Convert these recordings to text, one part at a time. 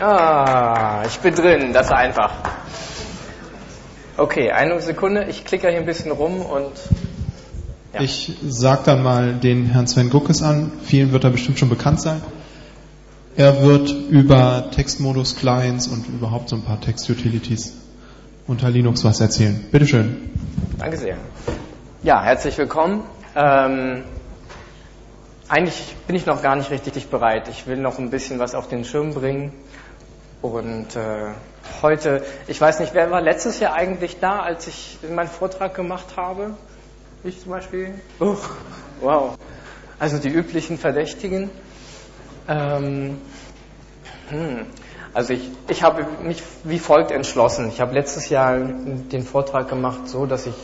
Ich bin drin, das ist einfach. Okay, eine Sekunde, ich klicke hier ein bisschen rum und... Ja. Ich sage dann mal den Herrn Sven Guckes an, vielen wird er bestimmt schon bekannt sein. Er wird über Textmodus-Clients und überhaupt so ein paar Text-Utilities unter Linux was erzählen. Bitteschön. Danke sehr. Ja, herzlich willkommen. Eigentlich bin ich noch gar nicht richtig bereit. Ich will noch ein bisschen was auf den Schirm bringen. Und heute, ich weiß nicht, wer war letztes Jahr eigentlich da, als ich meinen Vortrag gemacht habe? Ich zum Beispiel. Wow. Also die üblichen Verdächtigen. Also ich habe mich wie folgt entschlossen. Ich habe letztes Jahr den Vortrag gemacht, so dass ich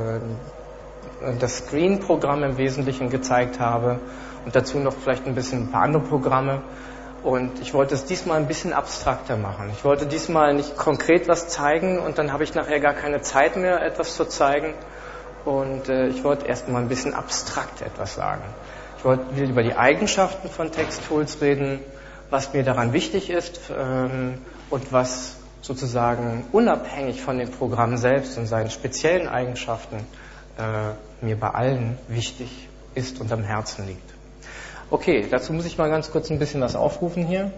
das Screen-Programm im Wesentlichen gezeigt habe und dazu noch vielleicht ein paar andere Programme. Und ich wollte es diesmal ein bisschen abstrakter machen. Ich wollte diesmal nicht konkret was zeigen und dann habe ich nachher gar keine Zeit mehr, etwas zu zeigen. Und ich wollte erst mal ein bisschen abstrakt etwas sagen. Ich will über die Eigenschaften von Texttools reden, was mir daran wichtig ist und was sozusagen unabhängig von dem Programm selbst und seinen speziellen Eigenschaften mir bei allen wichtig ist und am Herzen liegt. Okay, dazu muss ich mal ganz kurz ein bisschen was aufrufen hier.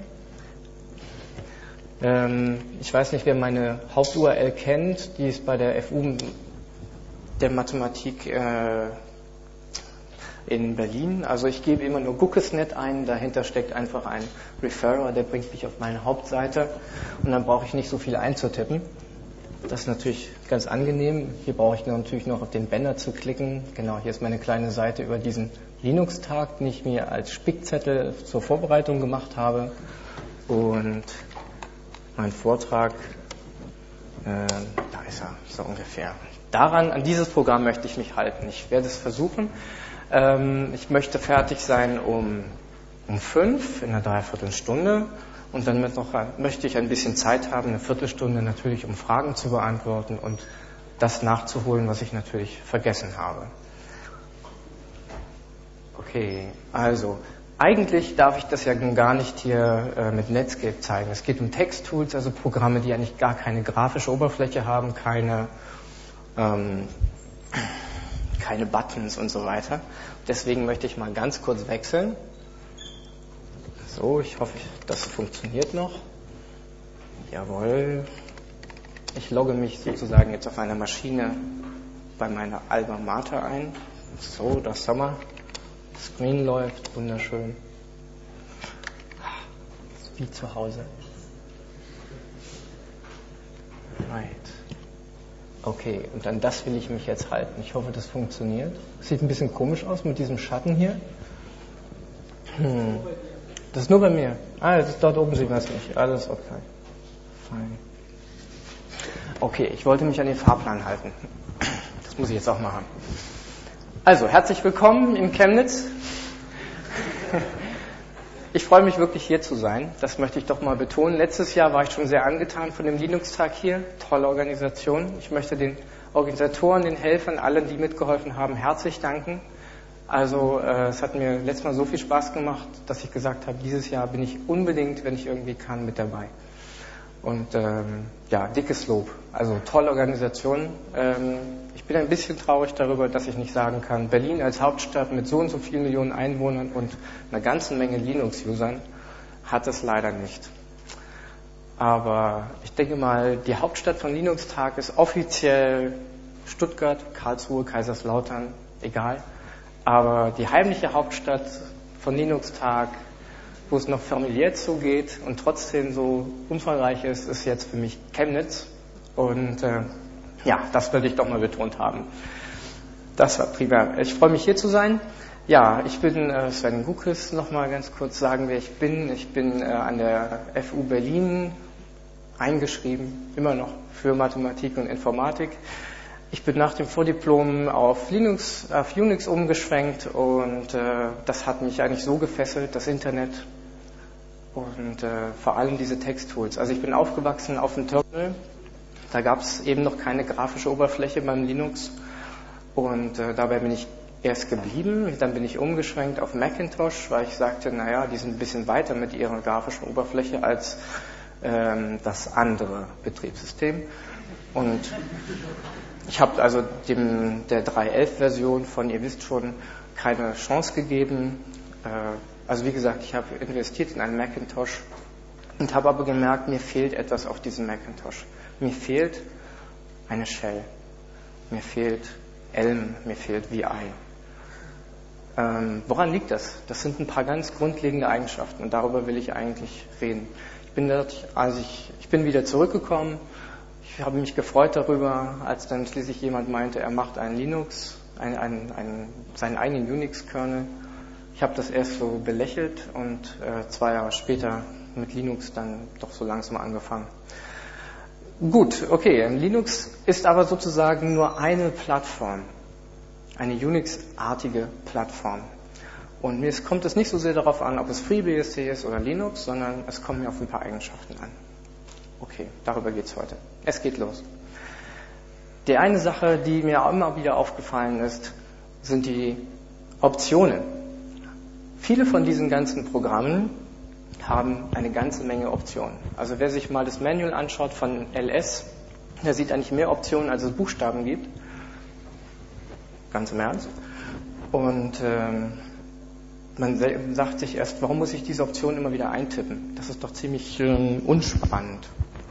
Ich weiß nicht, wer meine Haupt-URL kennt, die ist bei der FU der Mathematik in Berlin. Also ich gebe immer nur Guckes.net ein, dahinter steckt einfach ein Referrer, der bringt mich auf meine Hauptseite und dann brauche ich nicht so viel einzutippen. Das ist natürlich ganz angenehm. Hier brauche ich natürlich noch auf den Banner zu klicken. Genau, hier ist meine kleine Seite über diesen Linux-Tag, den ich mir als Spickzettel zur Vorbereitung gemacht habe. Und mein Vortrag, da ist er, so ungefähr. An dieses Programm möchte ich mich halten. Ich werde es versuchen. Ich möchte fertig sein um 5 in einer Dreiviertelstunde. Und dann möchte ich ein bisschen Zeit haben, eine Viertelstunde natürlich, um Fragen zu beantworten und das nachzuholen, was ich natürlich vergessen habe. Okay, also eigentlich darf ich das ja gar nicht hier mit Netscape zeigen. Es geht um Texttools, also Programme, die eigentlich gar keine grafische Oberfläche haben, keine Buttons und so weiter. Deswegen möchte ich mal ganz kurz wechseln. So, ich hoffe, das funktioniert noch. Jawohl. Ich logge mich sozusagen jetzt auf einer Maschine bei meiner Alma Mater ein. So, das Sommer. Screen läuft, wunderschön. Wie zu Hause. Right. Okay, und an das will ich mich jetzt halten. Ich hoffe, das funktioniert. Sieht ein bisschen komisch aus mit diesem Schatten hier. Das ist nur bei mir. Das ist dort oben, sieht man es nicht. Alles okay. Fein. Okay, ich wollte mich an den Fahrplan halten. Das muss ich jetzt auch machen. Also, herzlich willkommen in Chemnitz. Ich freue mich wirklich, hier zu sein. Das möchte ich doch mal betonen. Letztes Jahr war ich schon sehr angetan von dem Linux-Tag hier. Tolle Organisation. Ich möchte den Organisatoren, den Helfern, allen, die mitgeholfen haben, herzlich danken. Also es hat mir letztes Mal so viel Spaß gemacht, dass ich gesagt habe, dieses Jahr bin ich unbedingt, wenn ich irgendwie kann, mit dabei. Und dickes Lob. Also tolle Organisation. Ich bin ein bisschen traurig darüber, dass ich nicht sagen kann, Berlin als Hauptstadt mit so und so vielen Millionen Einwohnern und einer ganzen Menge Linux-Usern hat es leider nicht. Aber ich denke mal, die Hauptstadt von Linux-Tag ist offiziell Stuttgart, Karlsruhe, Kaiserslautern, egal. Aber die heimliche Hauptstadt von Linux-Tag, wo es noch familiär zugeht und trotzdem so umfangreich ist, ist jetzt für mich Chemnitz. Und das wollte ich doch mal betont haben. Das war prima. Ich freue mich, hier zu sein. Ja, ich bin Sven Guckes, nochmal ganz kurz sagen, wer ich bin. Ich bin an der FU Berlin eingeschrieben, immer noch für Mathematik und Informatik. Ich bin nach dem Vordiplom auf Unix umgeschwenkt und das hat mich eigentlich so gefesselt, das Internet und vor allem diese Texttools. Also ich bin aufgewachsen auf dem Terminal, da gab es eben noch keine grafische Oberfläche beim Linux und dabei bin ich erst geblieben, dann bin ich umgeschwenkt auf Macintosh, weil ich sagte, die sind ein bisschen weiter mit ihrer grafischen Oberfläche als das andere Betriebssystem. Und ich habe also der 3.11-Version von, ihr wisst schon, keine Chance gegeben. Also wie gesagt, ich habe investiert in einen Macintosh und habe aber gemerkt, mir fehlt etwas auf diesem Macintosh. Mir fehlt eine Shell, mir fehlt Elm, mir fehlt VI. Woran liegt das? Das sind ein paar ganz grundlegende Eigenschaften und darüber will ich eigentlich reden. Ich bin wieder zurückgekommen. Ich habe mich gefreut darüber, als dann schließlich jemand meinte, er macht einen Linux, seinen eigenen Unix-Kernel. Ich habe das erst so belächelt und 2 Jahre später mit Linux dann doch so langsam angefangen. Gut, okay, Linux ist aber sozusagen nur eine Plattform, eine Unix-artige Plattform. Und mir kommt es nicht so sehr darauf an, ob es FreeBSD ist oder Linux, sondern es kommt mir auf ein paar Eigenschaften an. Okay, darüber geht's heute. Es geht los. Die eine Sache, die mir immer wieder aufgefallen ist, sind die Optionen. Viele von diesen ganzen Programmen haben eine ganze Menge Optionen. Also wer sich mal das Manual anschaut von LS, der sieht eigentlich mehr Optionen, als es Buchstaben gibt. Ganz im Ernst. Und man sagt sich erst, warum muss ich diese Option immer wieder eintippen? Das ist doch ziemlich unspannend.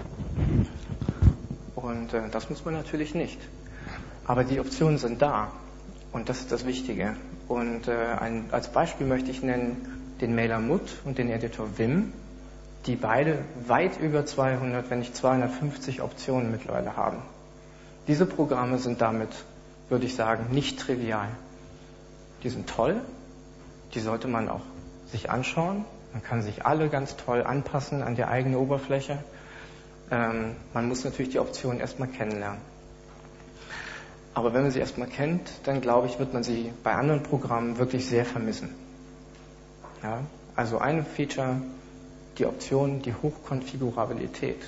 Und das muss man natürlich nicht. Aber die Optionen sind da. Und das ist das Wichtige. Und als Beispiel möchte ich nennen den Mailer Mut und den Editor Vim, die beide weit über 200, wenn nicht 250 Optionen mittlerweile haben. Diese Programme sind damit, würde ich sagen, nicht trivial. Die sind toll, die sollte man auch sich anschauen. Man kann sich alle ganz toll anpassen an die eigene Oberfläche. Man muss natürlich die Optionen erstmal kennenlernen. Aber wenn man sie erstmal kennt, dann glaube ich, wird man sie bei anderen Programmen wirklich sehr vermissen. Ja, also ein Feature, die Option, die Hochkonfigurabilität.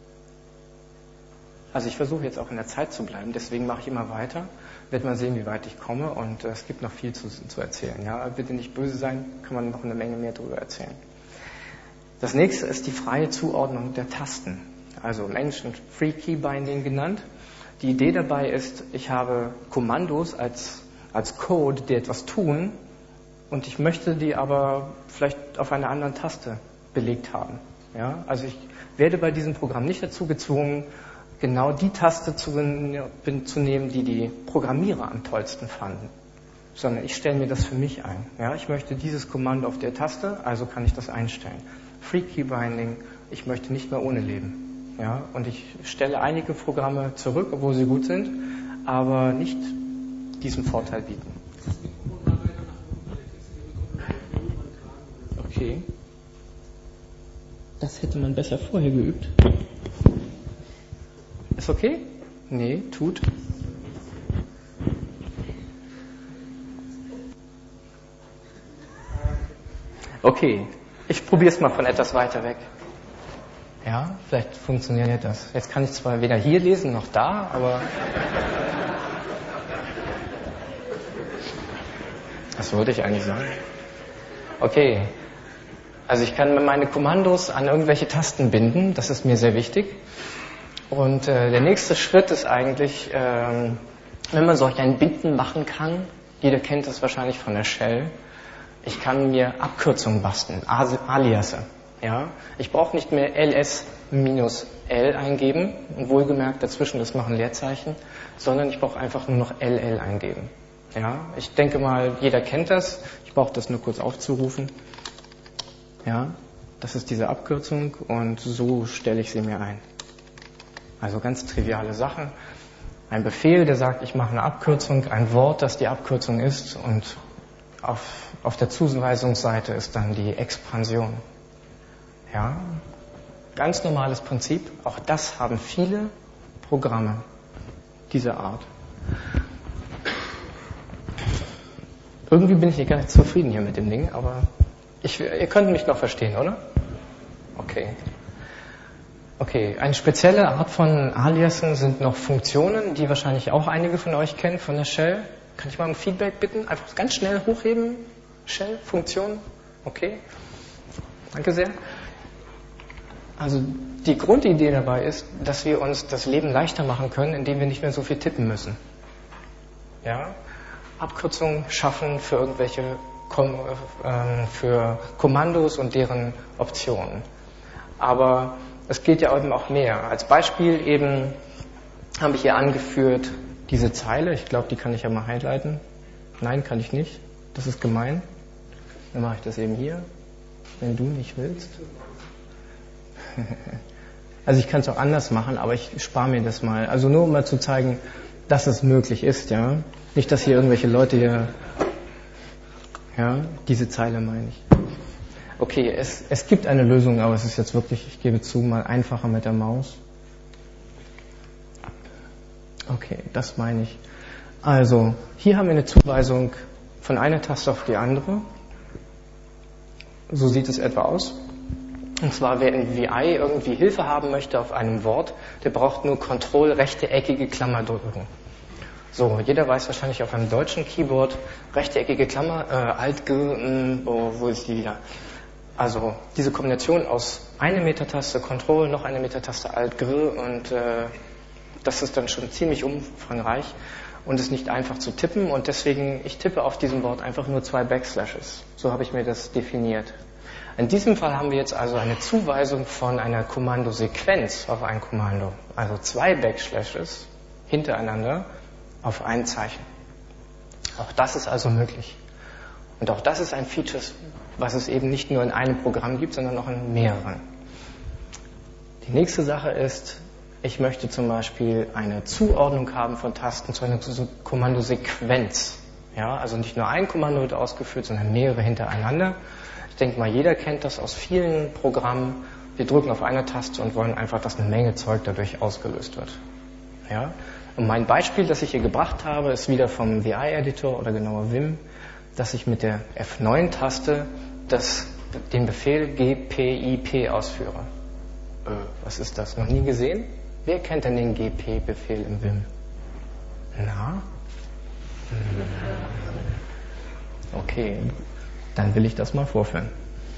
Also ich versuche jetzt auch in der Zeit zu bleiben, deswegen mache ich immer weiter. Wird man sehen, wie weit ich komme und es gibt noch viel zu erzählen. Ja, bitte nicht böse sein, kann man noch eine Menge mehr darüber erzählen. Das nächste ist die freie Zuordnung der Tasten. Also im Englischen Free Key Binding genannt. Die Idee dabei ist, ich habe Kommandos als Code, die etwas tun, und ich möchte die aber vielleicht auf einer anderen Taste belegt haben. Ja? Also ich werde bei diesem Programm nicht dazu gezwungen, genau die Taste zu nehmen, die die Programmierer am tollsten fanden, sondern ich stelle mir das für mich ein. Ja? Ich möchte dieses Kommando auf der Taste, also kann ich das einstellen. Free Key Binding, ich möchte nicht mehr ohne leben. Ja? Und ich stelle einige Programme zurück, obwohl sie gut sind, aber nicht diesen Vorteil bieten. Okay. Das hätte man besser vorher geübt. Ist okay? Nee, tut. Okay, ich probiere es mal von etwas weiter weg. Ja, vielleicht funktioniert das. Jetzt kann ich zwar weder hier lesen noch da, aber... Was wollte ich eigentlich sagen? Okay. Also ich kann meine Kommandos an irgendwelche Tasten binden, das ist mir sehr wichtig. Und der nächste Schritt ist eigentlich, wenn man solch ein Binden machen kann, jeder kennt das wahrscheinlich von der Shell, ich kann mir Abkürzungen basteln, Aliasse. Ja? Ich brauche nicht mehr ls-l eingeben, und wohlgemerkt dazwischen das machen Leerzeichen, sondern ich brauche einfach nur noch ll eingeben. Ja? Ich denke mal, jeder kennt das, ich brauche das nur kurz aufzurufen. Ja, das ist diese Abkürzung und so stelle ich sie mir ein. Also ganz triviale Sachen. Ein Befehl, der sagt, ich mache eine Abkürzung, ein Wort, das die Abkürzung ist, und auf der Zuweisungsseite ist dann die Expansion. Ja, ganz normales Prinzip. Auch das haben viele Programme dieser Art. Irgendwie bin ich nicht ganz zufrieden hier mit dem Ding, aber... ihr könnt mich noch verstehen, oder? Okay, eine spezielle Art von Aliasen sind noch Funktionen, die wahrscheinlich auch einige von euch kennen von der Shell. Kann ich mal um Feedback bitten? Einfach ganz schnell hochheben. Shell, Funktion. Okay. Danke sehr. Also die Grundidee dabei ist, dass wir uns das Leben leichter machen können, indem wir nicht mehr so viel tippen müssen. Ja? Abkürzungen schaffen für irgendwelche für Kommandos und deren Optionen. Aber es geht ja eben auch mehr. Als Beispiel eben habe ich hier angeführt diese Zeile. Ich glaube, die kann ich ja mal highlighten. Nein, kann ich nicht. Das ist gemein. Dann mache ich das eben hier, wenn du nicht willst. Also ich kann es auch anders machen, aber ich spare mir das mal. Also nur um mal zu zeigen, dass es möglich ist, ja. Nicht, dass hier irgendwelche Leute hier, ja, diese Zeile meine ich. Okay, es gibt eine Lösung, aber es ist jetzt wirklich, ich gebe zu, mal einfacher mit der Maus. Okay, das meine ich. Also, hier haben wir eine Zuweisung von einer Taste auf die andere. So sieht es etwa aus. Und zwar, wer in VI irgendwie Hilfe haben möchte auf einem Wort, der braucht nur Ctrl rechteckige Klammer drücken. So, jeder weiß wahrscheinlich auf einem deutschen Keyboard, rechteckige Klammer, Alt, G, wo ist die wieder? Also diese Kombination aus eine Metertaste Ctrl, noch eine Metertaste Alt, G und das ist dann schon ziemlich umfangreich und ist nicht einfach zu tippen und deswegen, ich tippe auf diesem Wort einfach nur 2 Backslashes. So habe ich mir das definiert. In diesem Fall haben wir jetzt also eine Zuweisung von einer Kommandosequenz auf ein Kommando. Also 2 Backslashes hintereinander auf ein Zeichen. Auch das ist also möglich. Und auch das ist ein Feature, was es eben nicht nur in einem Programm gibt, sondern auch in mehreren. Die nächste Sache ist, ich möchte zum Beispiel eine Zuordnung haben von Tasten zu einer Kommandosequenz. Ja, also nicht nur ein Kommando wird ausgeführt, sondern mehrere hintereinander. Ich denke mal, jeder kennt das aus vielen Programmen. Wir drücken auf eine Taste und wollen einfach, dass eine Menge Zeug dadurch ausgelöst wird. Ja? Und mein Beispiel, das ich hier gebracht habe, ist wieder vom VI-Editor oder genauer Vim, dass ich mit der F9-Taste den Befehl GPIP ausführe. Was ist das? Noch nie gesehen? Wer kennt denn den GP-Befehl im Vim? Na? Okay, dann will ich das mal vorführen.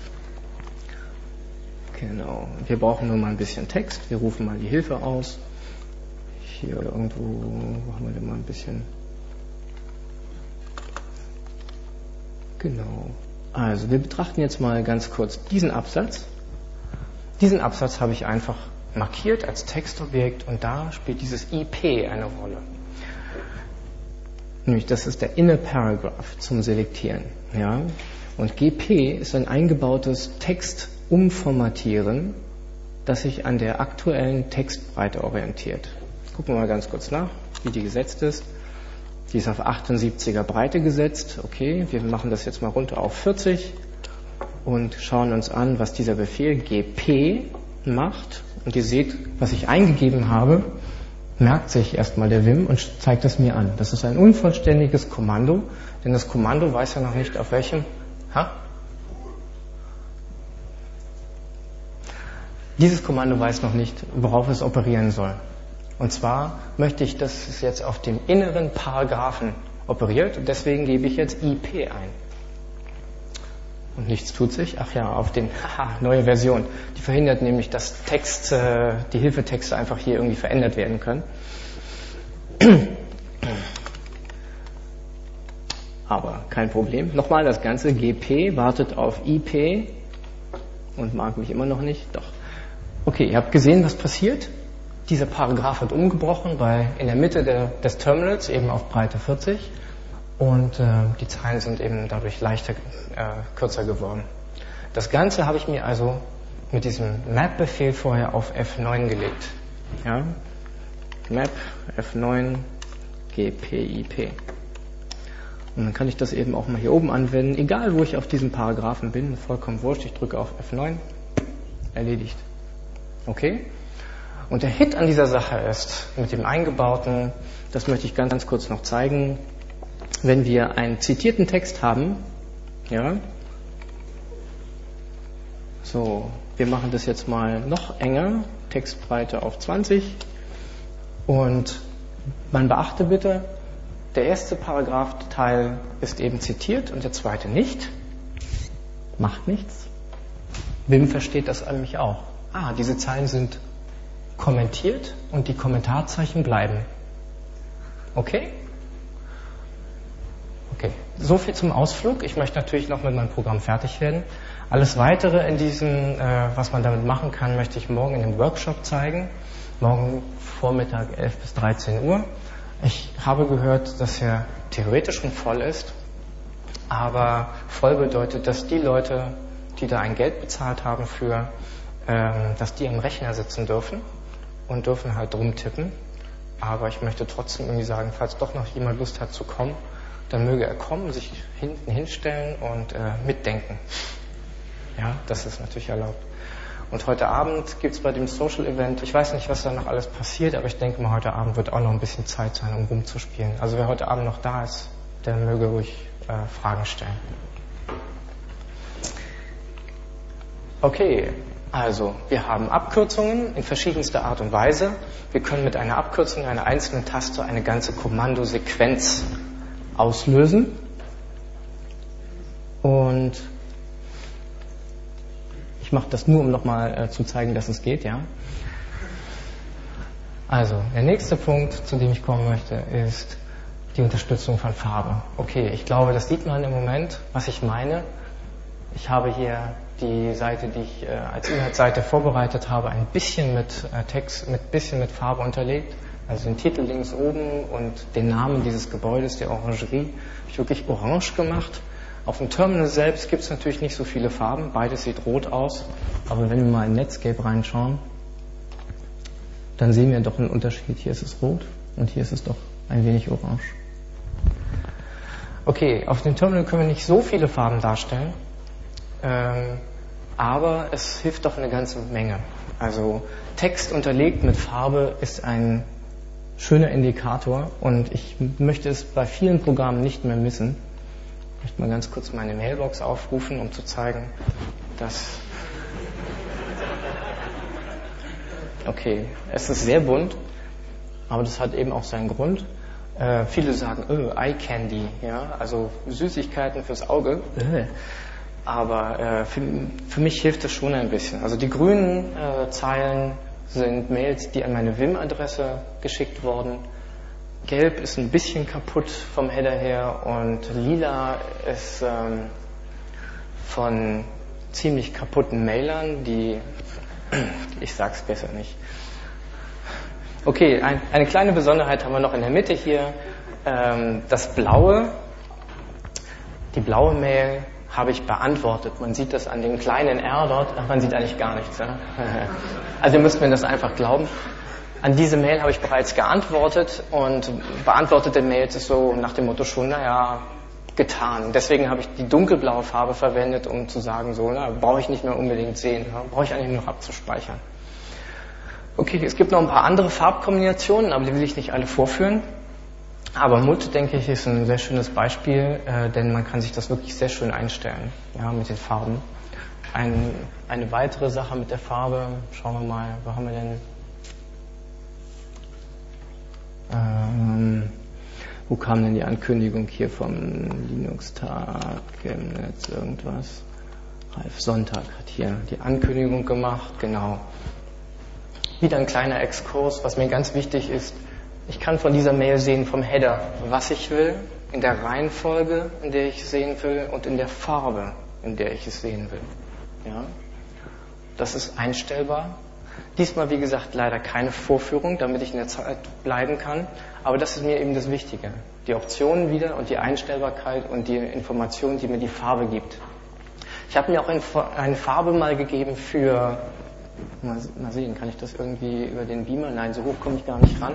Genau, wir brauchen nur mal ein bisschen Text. Wir rufen mal die Hilfe aus. Hier irgendwo, wo haben wir denn mal ein bisschen? Genau. Also wir betrachten jetzt mal ganz kurz diesen Absatz. Diesen Absatz habe ich einfach markiert als Textobjekt und da spielt dieses IP eine Rolle. Nämlich das ist der Inner Paragraph zum Selektieren. Ja? Und GP ist ein eingebautes Textumformatieren, das sich an der aktuellen Textbreite orientiert. Gucken wir mal ganz kurz nach, wie die gesetzt ist. Die ist auf 78er Breite gesetzt. Okay, wir machen das jetzt mal runter auf 40 und schauen uns an, was dieser Befehl GP macht. Und ihr seht, was ich eingegeben habe, merkt sich erstmal der Vim und zeigt es mir an. Das ist ein unvollständiges Kommando, denn das Kommando weiß ja noch nicht, auf welchem... Dieses Kommando weiß noch nicht, worauf es operieren soll. Und zwar möchte ich, dass es jetzt auf dem inneren Paragraphen operiert und deswegen gebe ich jetzt IP ein. Und nichts tut sich. Ach ja, auf den, neue Version. Die verhindert nämlich, dass die Hilfetexte einfach hier irgendwie verändert werden können. Aber kein Problem. Nochmal das Ganze. GP wartet auf IP und mag mich immer noch nicht. Doch. Okay, ihr habt gesehen, was passiert. Dieser Paragraph wird umgebrochen, weil in der Mitte des Terminals eben auf Breite 40 und die Zeilen sind eben dadurch kürzer geworden. Das Ganze habe ich mir also mit diesem Map-Befehl vorher auf F9 gelegt. Ja? Map F9 GPIP. Und dann kann ich das eben auch mal hier oben anwenden, egal wo ich auf diesem Paragraphen bin, vollkommen wurscht, ich drücke auf F9, erledigt. Okay? Und der Hit an dieser Sache ist, mit dem eingebauten, das möchte ich ganz kurz noch zeigen, wenn wir einen zitierten Text haben, ja, so, wir machen das jetzt mal noch enger, Textbreite auf 20 und man beachte bitte, der erste Paragraphteil ist eben zitiert und der zweite nicht, macht nichts. Vim versteht das nämlich auch. diese Zeilen sind kommentiert und die Kommentarzeichen bleiben. Okay? Okay, so viel zum Ausflug. Ich möchte natürlich noch mit meinem Programm fertig werden. Alles Weitere in diesem, was man damit machen kann, möchte ich morgen in dem Workshop zeigen. Morgen Vormittag 11 bis 13 Uhr. Ich habe gehört, dass er theoretisch schon voll ist, aber voll bedeutet, dass die Leute, die da ein Geld bezahlt haben für, dass die am Rechner sitzen dürfen und dürfen halt rumtippen. Aber ich möchte trotzdem irgendwie sagen, falls doch noch jemand Lust hat zu kommen, dann möge er kommen, sich hinten hinstellen und mitdenken. Ja, das ist natürlich erlaubt. Und heute Abend gibt es bei dem Social Event, ich weiß nicht, was da noch alles passiert, aber ich denke mal, heute Abend wird auch noch ein bisschen Zeit sein, um rumzuspielen. Also wer heute Abend noch da ist, der möge ruhig Fragen stellen. Okay, also wir haben Abkürzungen in verschiedenster Art und Weise. Wir können mit einer Abkürzung einer einzelnen Taste eine ganze Kommandosequenz auslösen. Und ich mache das nur, um nochmal zu zeigen, dass es geht, ja. Also, der nächste Punkt, zu dem ich kommen möchte, ist die Unterstützung von Farbe. Okay, ich glaube, das sieht man im Moment, was ich meine. Ich habe hier die Seite, die ich als Inhaltsseite vorbereitet habe, ein bisschen mit Text, mit Farbe unterlegt. Also den Titel links oben und den Namen dieses Gebäudes, der Orangerie, habe ich wirklich orange gemacht. Auf dem Terminal selbst gibt es natürlich nicht so viele Farben, beides sieht rot aus, aber wenn wir mal in Netscape reinschauen, dann sehen wir doch einen Unterschied. Hier ist es rot und hier ist es doch ein wenig orange. Okay, auf dem Terminal können wir nicht so viele Farben darstellen, aber es hilft doch eine ganze Menge. Also Text unterlegt mit Farbe ist ein schöner Indikator und ich möchte es bei vielen Programmen nicht mehr missen. Ich möchte mal ganz kurz meine Mailbox aufrufen, um zu zeigen, dass... Okay, es ist sehr bunt, aber das hat eben auch seinen Grund. Viele sagen, Eye Candy, ja, also Süßigkeiten fürs Auge. Aber für mich hilft es schon ein bisschen. Also die grünen Zeilen sind Mails, die an meine Vim-Adresse geschickt wurden. Gelb ist ein bisschen kaputt vom Header her und lila ist von ziemlich kaputten Mailern, die... Ich sag's besser nicht. Okay, eine kleine Besonderheit haben wir noch in der Mitte hier. Das blaue, die blaue Mail habe ich beantwortet. Man sieht das an dem kleinen R dort. Ach, man sieht eigentlich gar nichts. Ja? Also ihr müsst mir das einfach glauben. An diese Mail habe ich bereits geantwortet und beantwortete Mails ist so nach dem Motto schon, getan. Deswegen habe ich die dunkelblaue Farbe verwendet, um zu sagen, brauche ich nicht mehr unbedingt sehen, brauche ich eigentlich nur noch abzuspeichern. Okay, es gibt noch ein paar andere Farbkombinationen, aber die will ich nicht alle vorführen. Aber Mut, denke ich, ist ein sehr schönes Beispiel, denn man kann sich das wirklich sehr schön einstellen, ja, mit den Farben. Eine weitere Sache mit der Farbe, schauen wir mal, wo haben wir denn... Wo kam denn die Ankündigung hier vom Linux-Tag im Netz irgendwas? Ralf Sonntag hat hier die Ankündigung gemacht, genau. Wieder ein kleiner Exkurs, was mir ganz wichtig ist. Ich kann von dieser Mail sehen vom Header, was ich will, in der Reihenfolge, in der ich es sehen will und in der Farbe, in der ich es sehen will. Ja? Das ist einstellbar. Diesmal, wie gesagt, leider keine Vorführung, damit ich in der Zeit bleiben kann. Aber das ist mir eben das Wichtige. Die Optionen wieder und die Einstellbarkeit und die Information, die mir die Farbe gibt. Ich habe mir auch eine Farbe mal gegeben für... Mal sehen, kann ich das irgendwie über den Beamer? Nein, so hoch komme ich gar nicht ran.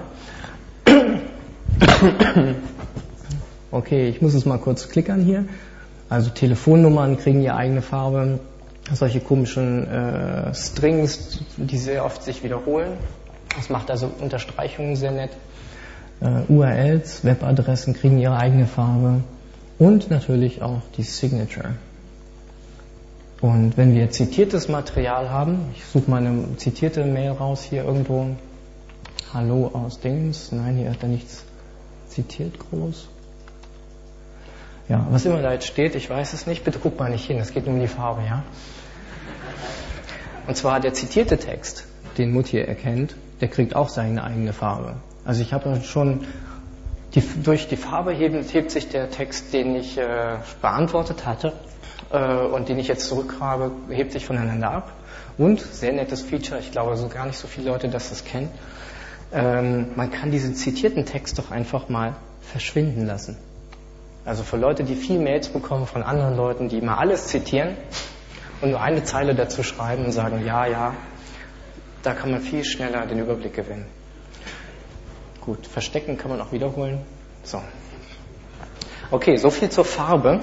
Okay, ich muss es mal kurz klickern hier. Also Telefonnummern kriegen ihre eigene Farbe. Solche komischen Strings, die sehr oft sich wiederholen. Das macht also Unterstreichungen sehr nett. URLs, Webadressen kriegen ihre eigene Farbe. Und natürlich auch die Signature. Und wenn wir zitiertes Material haben, ich suche mal eine zitierte Mail raus hier irgendwo. Hallo aus Dings. Nein, hier hat er nichts zitiert groß. Ja, was immer da jetzt steht, ich weiß es nicht. Bitte guck mal nicht hin, es geht nur um die Farbe, ja. Und zwar der zitierte Text, den Mutti erkennt, der kriegt auch seine eigene Farbe. Also ich habe schon, durch die Farbe hebt sich der Text, den ich beantwortet hatte und den ich jetzt zurückhabe, hebt sich voneinander ab. Und, sehr nettes Feature, ich glaube so gar nicht so viele Leute, dass das kennen, man kann diesen zitierten Text doch einfach mal verschwinden lassen. Also für Leute, die viel Mails bekommen von anderen Leuten, die immer alles zitieren und nur eine Zeile dazu schreiben und sagen, ja, da kann man viel schneller den Überblick gewinnen. Gut, verstecken kann man auch wiederholen. So. Okay, so viel zur Farbe.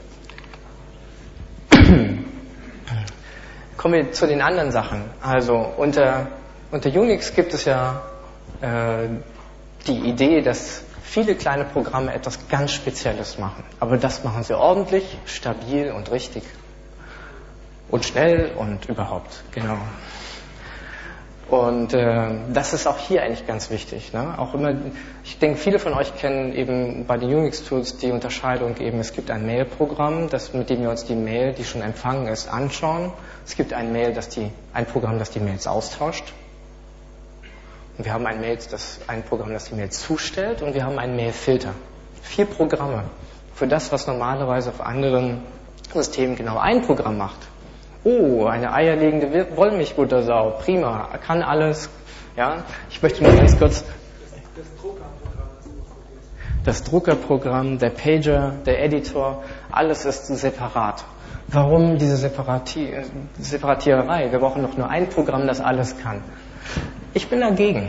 Kommen wir zu den anderen Sachen. Also unter Unix gibt es ja die Idee, dass viele kleine Programme etwas ganz Spezielles machen. Aber das machen sie ordentlich, stabil und richtig. Und schnell und überhaupt, genau. Und das ist auch hier eigentlich ganz wichtig. Ne? Auch immer, ich denke, viele von euch kennen eben bei den Unix-Tools die Unterscheidung eben, es gibt ein Mail-Programm, mit dem wir uns die Mail, die schon empfangen ist, anschauen. Es gibt ein Programm, das die Mails austauscht. Und wir haben ein Programm, das die Mails zustellt, und wir haben einen Mail-Filter. 4 Programme für das, was normalerweise auf anderen Systemen genau ein Programm macht. Oh, eine eierlegende Wollmilchbuttersau, prima, kann alles. Ja, ich möchte nur ganz kurz. Das Druckerprogramm, der Pager, der Editor, alles ist separat. Warum diese Separatiererei? Wir brauchen doch nur ein Programm, das alles kann. Ich bin dagegen.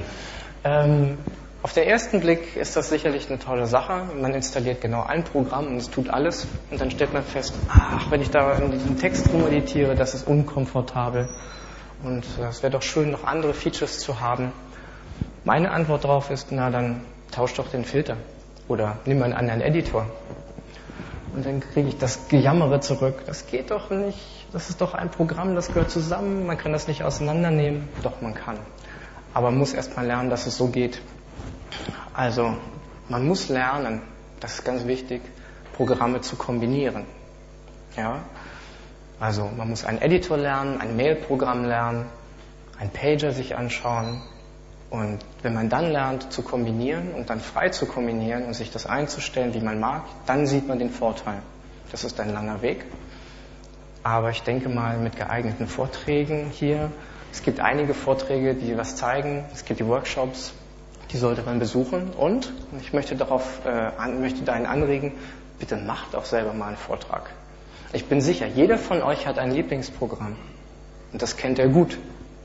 Auf den ersten Blick ist das sicherlich eine tolle Sache. Man installiert genau ein Programm und es tut alles. Und dann stellt man fest, wenn ich da in diesem Text rumeditiere, das ist unkomfortabel. Und es wäre doch schön, noch andere Features zu haben. Meine Antwort darauf ist, dann tausch doch den Filter. Oder nimm einen anderen Editor. Und dann kriege ich das Gejammere zurück. Das geht doch nicht. Das ist doch ein Programm, das gehört zusammen. Man kann das nicht auseinandernehmen. Doch, man kann. Aber man muss erst mal lernen, dass es so geht. Also, man muss lernen, das ist ganz wichtig, Programme zu kombinieren. Ja? Also, man muss einen Editor lernen, ein Mail-Programm lernen, ein Pager sich anschauen. Und wenn man dann lernt zu kombinieren und dann frei zu kombinieren und sich das einzustellen, wie man mag, dann sieht man den Vorteil. Das ist ein langer Weg. Aber ich denke mal, mit geeigneten Vorträgen hier, es gibt einige Vorträge, die was zeigen, es gibt die Workshops, die sollte man besuchen. Und ich möchte möchte dahin anregen, bitte macht auch selber mal einen Vortrag. Ich bin sicher, jeder von euch hat ein Lieblingsprogramm. Und das kennt er gut.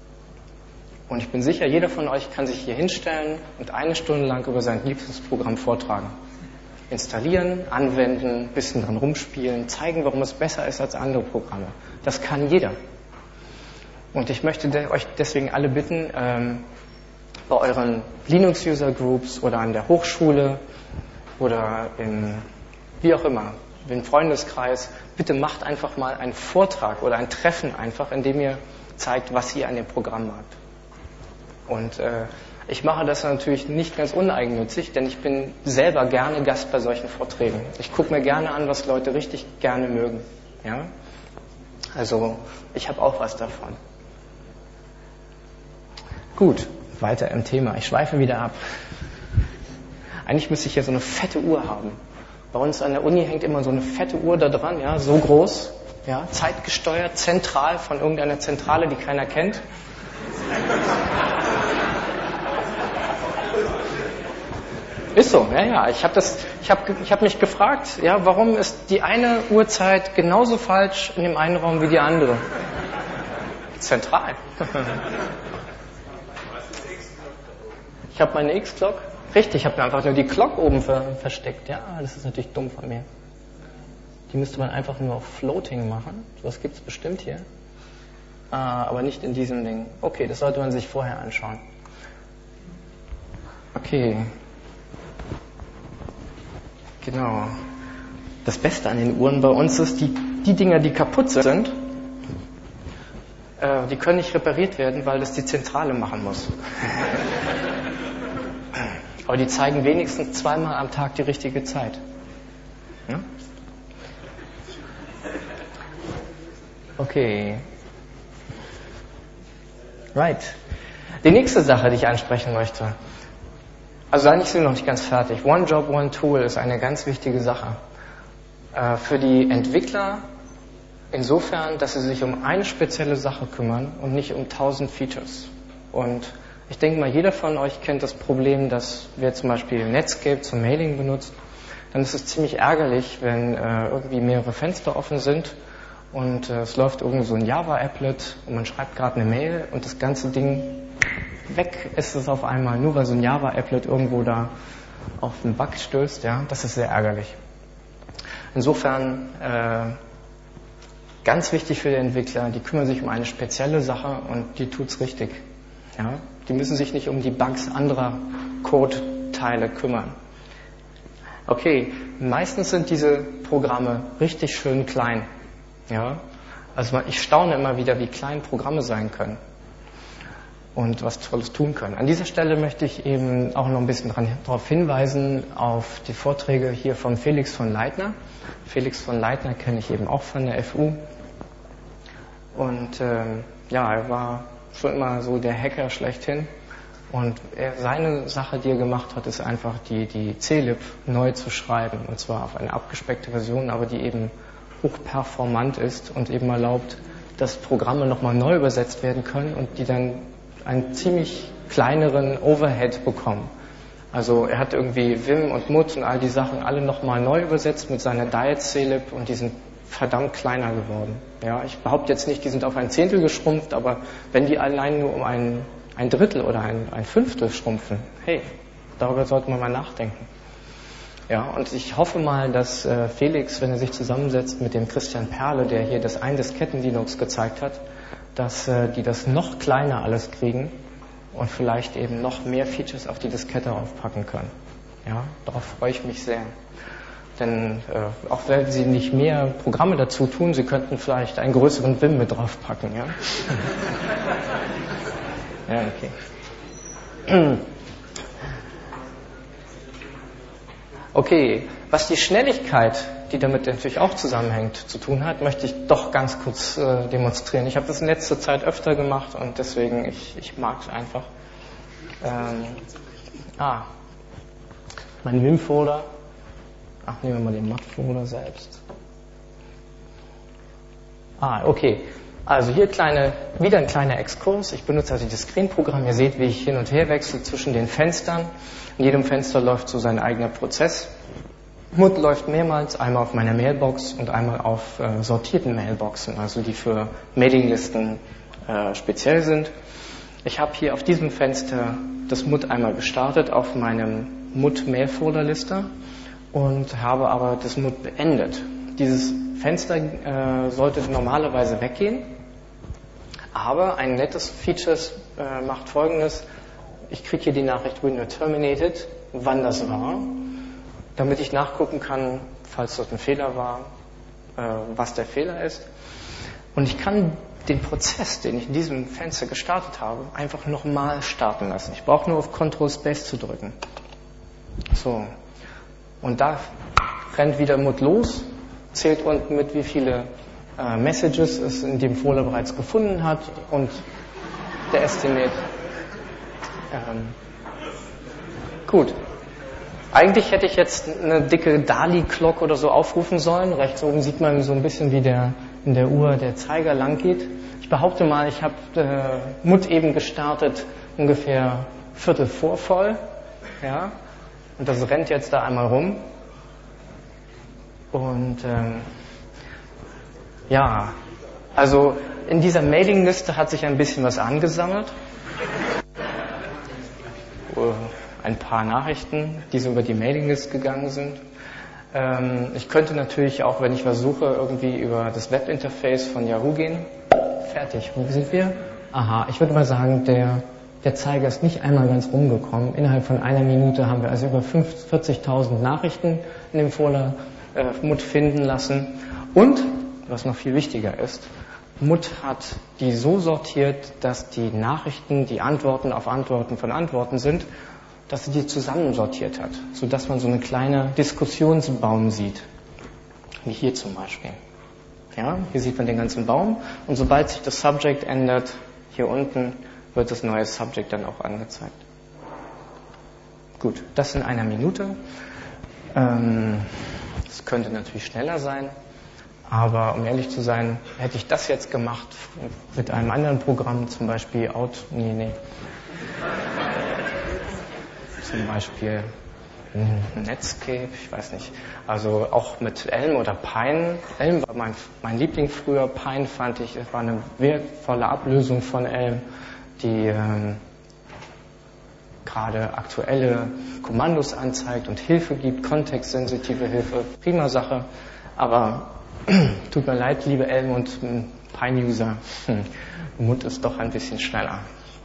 Und ich bin sicher, jeder von euch kann sich hier hinstellen und 1 Stunde lang über sein Lieblingsprogramm vortragen. Installieren, anwenden, ein bisschen dran rumspielen, zeigen, warum es besser ist als andere Programme. Das kann jeder. Und ich möchte euch deswegen alle bitten, bei euren Linux-User-Groups oder an der Hochschule oder wie auch immer, im Freundeskreis, bitte macht einfach mal einen Vortrag oder ein Treffen einfach, in dem ihr zeigt, was ihr an dem Programm macht. Und ich mache das natürlich nicht ganz uneigennützig, denn ich bin selber gerne Gast bei solchen Vorträgen. Ich gucke mir gerne an, was Leute richtig gerne mögen. Ja? Also ich habe auch was davon. Gut, weiter im Thema. Ich schweife wieder ab. Eigentlich müsste ich hier so eine fette Uhr haben. Bei uns an der Uni hängt immer so eine fette Uhr da dran, ja, so groß, ja, zeitgesteuert, zentral von irgendeiner Zentrale, die keiner kennt. Ist so, ja. Ich habe mich gefragt, ja, warum ist die eine Uhrzeit genauso falsch in dem einen Raum wie die andere? Zentral. Ich habe meine X-Clock. Richtig, ich habe einfach nur die Clock oben versteckt. Ja, das ist natürlich dumm von mir. Die müsste man einfach nur auf Floating machen. Sowas gibt es bestimmt hier. Aber nicht in diesem Ding. Okay, das sollte man sich vorher anschauen. Okay. Genau. Das Beste an den Uhren bei uns ist, die Dinger, die kaputt sind, die können nicht repariert werden, weil das die Zentrale machen muss. Aber die zeigen wenigstens 2-mal am Tag die richtige Zeit. Ja? Okay. Right. Die nächste Sache, die ich ansprechen möchte. Also eigentlich sind wir noch nicht ganz fertig. One Job, One Tool ist eine ganz wichtige Sache. Für die Entwickler insofern, dass sie sich um eine spezielle Sache kümmern und nicht um 1000 Features. Und ich denke mal, jeder von euch kennt das Problem, dass wer zum Beispiel Netscape zum Mailing benutzt, dann ist es ziemlich ärgerlich, wenn irgendwie mehrere Fenster offen sind und es läuft irgendwo so ein Java-Applet und man schreibt gerade eine Mail und das ganze Ding weg ist es auf einmal, nur weil so ein Java-Applet irgendwo da auf einen Bug stößt. Ja, das ist sehr ärgerlich. Insofern ganz wichtig für die Entwickler, die kümmern sich um eine spezielle Sache und die tut's richtig. Ja, die müssen sich nicht um die Bugs anderer Code-Teile kümmern. Okay, meistens sind diese Programme richtig schön klein. Ja, also ich staune immer wieder, wie klein Programme sein können und was Tolles tun können. An dieser Stelle möchte ich eben auch noch ein bisschen darauf hinweisen, auf die Vorträge hier von Felix von Leitner. Felix von Leitner kenne ich eben auch von der FU. Und er war schon immer so der Hacker schlechthin. Und seine Sache, die er gemacht hat, ist einfach die CLib neu zu schreiben. Und zwar auf eine abgespeckte Version, aber die eben hochperformant ist und eben erlaubt, dass Programme nochmal neu übersetzt werden können und die dann einen ziemlich kleineren Overhead bekommen. Also er hat irgendwie Vim und Mut und all die Sachen alle nochmal neu übersetzt mit seiner Diet-CLib und die sind verdammt kleiner geworden. Ja, ich behaupte jetzt nicht, die sind auf ein Zehntel geschrumpft, aber wenn die allein nur um ein Drittel oder ein Fünftel schrumpfen, hey, darüber sollte man mal nachdenken. Ja, und ich hoffe mal, dass Felix, wenn er sich zusammensetzt mit dem Christian Perle, der hier das Ein-Disketten-Linux gezeigt hat, dass die das noch kleiner alles kriegen und vielleicht eben noch mehr Features auf die Diskette aufpacken können. Ja, darauf freue ich mich sehr. Denn auch wenn sie nicht mehr Programme dazu tun, sie könnten vielleicht einen größeren Vim mit draufpacken. Ja, ja, okay. Okay, was die Schnelligkeit, die damit natürlich auch zusammenhängt, zu tun hat, möchte ich doch ganz kurz demonstrieren. Ich habe das in letzter Zeit öfter gemacht und deswegen, ich mag es einfach. Mein Vim-Folder. Nehmen wir mal den Mat-Folder selbst. Okay. Also hier wieder ein kleiner Exkurs. Ich benutze also das Screen-Programm. Ihr seht, wie ich hin und her wechsle zwischen den Fenstern. In jedem Fenster läuft so sein eigener Prozess. Mut läuft mehrmals, einmal auf meiner Mailbox und einmal auf sortierten Mailboxen, also die für Mailinglisten speziell sind. Ich habe hier auf diesem Fenster das Mut einmal gestartet auf meinem Mut-Mail-Folder-Liste und habe aber das Mut beendet. Dieses Fenster sollte normalerweise weggehen, aber ein nettes Feature macht Folgendes. Ich kriege hier die Nachricht Window Terminated, wann das war, damit ich nachgucken kann, falls dort ein Fehler war, was der Fehler ist. Und ich kann den Prozess, den ich in diesem Fenster gestartet habe, einfach nochmal starten lassen. Ich brauche nur auf Ctrl Space zu drücken. So. Und da rennt wieder Mut los, zählt unten mit, wie viele Messages es in dem Folder bereits gefunden hat und der Estimate. Gut. Eigentlich hätte ich jetzt eine dicke DALI-Clock oder so aufrufen sollen. Rechts oben sieht man so ein bisschen, wie in der Uhr der Zeiger lang geht. Ich behaupte mal, ich habe Mut eben gestartet, ungefähr Viertel vor voll. Ja? Und das rennt jetzt da einmal rum. Und also in dieser Mailingliste hat sich ein bisschen was angesammelt. Ein paar Nachrichten, die so über die Mailinglist gegangen sind. Ich könnte natürlich auch, wenn ich was suche, irgendwie über das Webinterface von Yahoo gehen. Fertig. Wo sind wir? Aha, ich würde mal sagen, der Zeiger ist nicht einmal ganz rumgekommen. Innerhalb von einer Minute haben wir also über 40.000 Nachrichten in dem Folder Mut finden lassen. Und, was noch viel wichtiger ist, Mut hat die so sortiert, dass die Nachrichten, die Antworten auf Antworten von Antworten sind, dass sie die zusammensortiert hat, sodass man so eine kleine Diskussionsbaum sieht. Wie hier zum Beispiel. Ja, hier sieht man den ganzen Baum und sobald sich das Subject ändert, hier unten, wird das neue Subject dann auch angezeigt. Gut, das in einer Minute. Das könnte natürlich schneller sein, aber um ehrlich zu sein, hätte ich das jetzt gemacht mit einem anderen Programm, zum Beispiel zum Beispiel Netscape, ich weiß nicht. Also auch mit Elm oder Pine. Elm war mein Liebling früher. Pine fand ich, es war eine wertvolle Ablösung von Elm, die gerade aktuelle Kommandos anzeigt und Hilfe gibt, kontextsensitive Hilfe, prima Sache. Aber tut mir leid, liebe Elm und Pine-User, Mund ist doch ein bisschen schneller.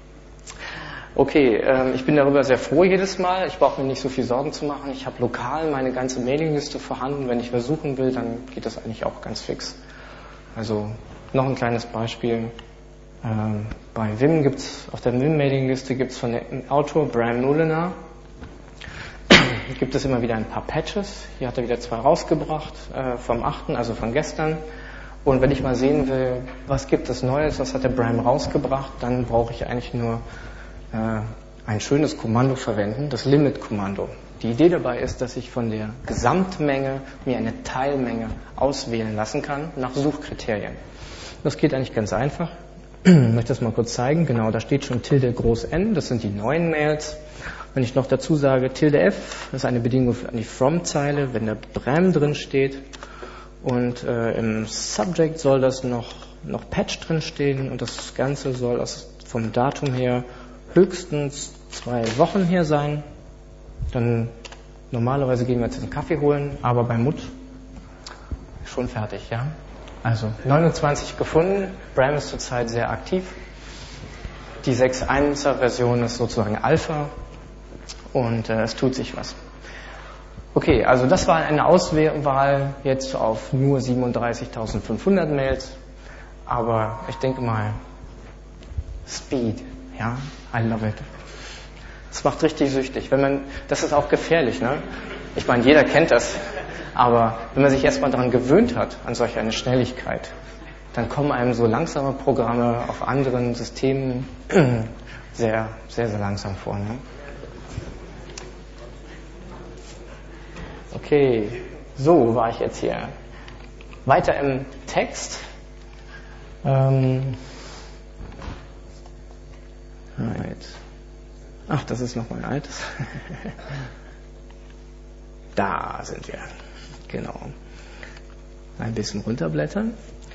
Okay, ich bin darüber sehr froh jedes Mal. Ich brauche mir nicht so viel Sorgen zu machen. Ich habe lokal meine ganze Mailingliste vorhanden. Wenn ich was suchen will, dann geht das eigentlich auch ganz fix. Also noch ein kleines Beispiel. Bei Vim gibt's, auf der Vim-Mailingliste gibt es von dem Autor Bram Moolenaar, gibt es immer wieder ein paar Patches. Hier hat er wieder 2 rausgebracht, vom 8., also von gestern. Und wenn ich mal sehen will, was gibt es Neues, was hat der Bram rausgebracht, dann brauche ich eigentlich nur ein schönes Kommando verwenden, das Limit-Kommando. Die Idee dabei ist, dass ich von der Gesamtmenge mir eine Teilmenge auswählen lassen kann nach Suchkriterien. Das geht eigentlich ganz einfach. Ich möchte das mal kurz zeigen. Genau, da steht schon Tilde groß N, das sind die neuen Mails. Wenn ich noch dazu sage Tilde F, das ist eine Bedingung an die From-Zeile, wenn der Bram drin steht. Und im Subject soll das noch Patch drin stehen und das Ganze soll vom Datum her höchstens 2 Wochen her sein. Dann normalerweise gehen wir jetzt den Kaffee holen, aber bei Mut schon fertig, ja. Also 29 gefunden, Bram ist zurzeit sehr aktiv. Die 6.1er Version ist sozusagen Alpha und es tut sich was. Okay, also das war eine Auswahl jetzt auf nur 37.500 Mails, aber ich denke mal, Speed, ja, I love it. Das macht richtig süchtig. Das ist auch gefährlich, ne? Ich meine, jeder kennt das. Aber wenn man sich erstmal daran gewöhnt hat, an solch eine Schnelligkeit, dann kommen einem so langsame Programme auf anderen Systemen sehr, sehr, sehr langsam vor. Ne? Okay, so war ich jetzt hier. Weiter im Text. Ach, das ist noch mein altes. Da sind wir. Genau. Ein bisschen runterblättern.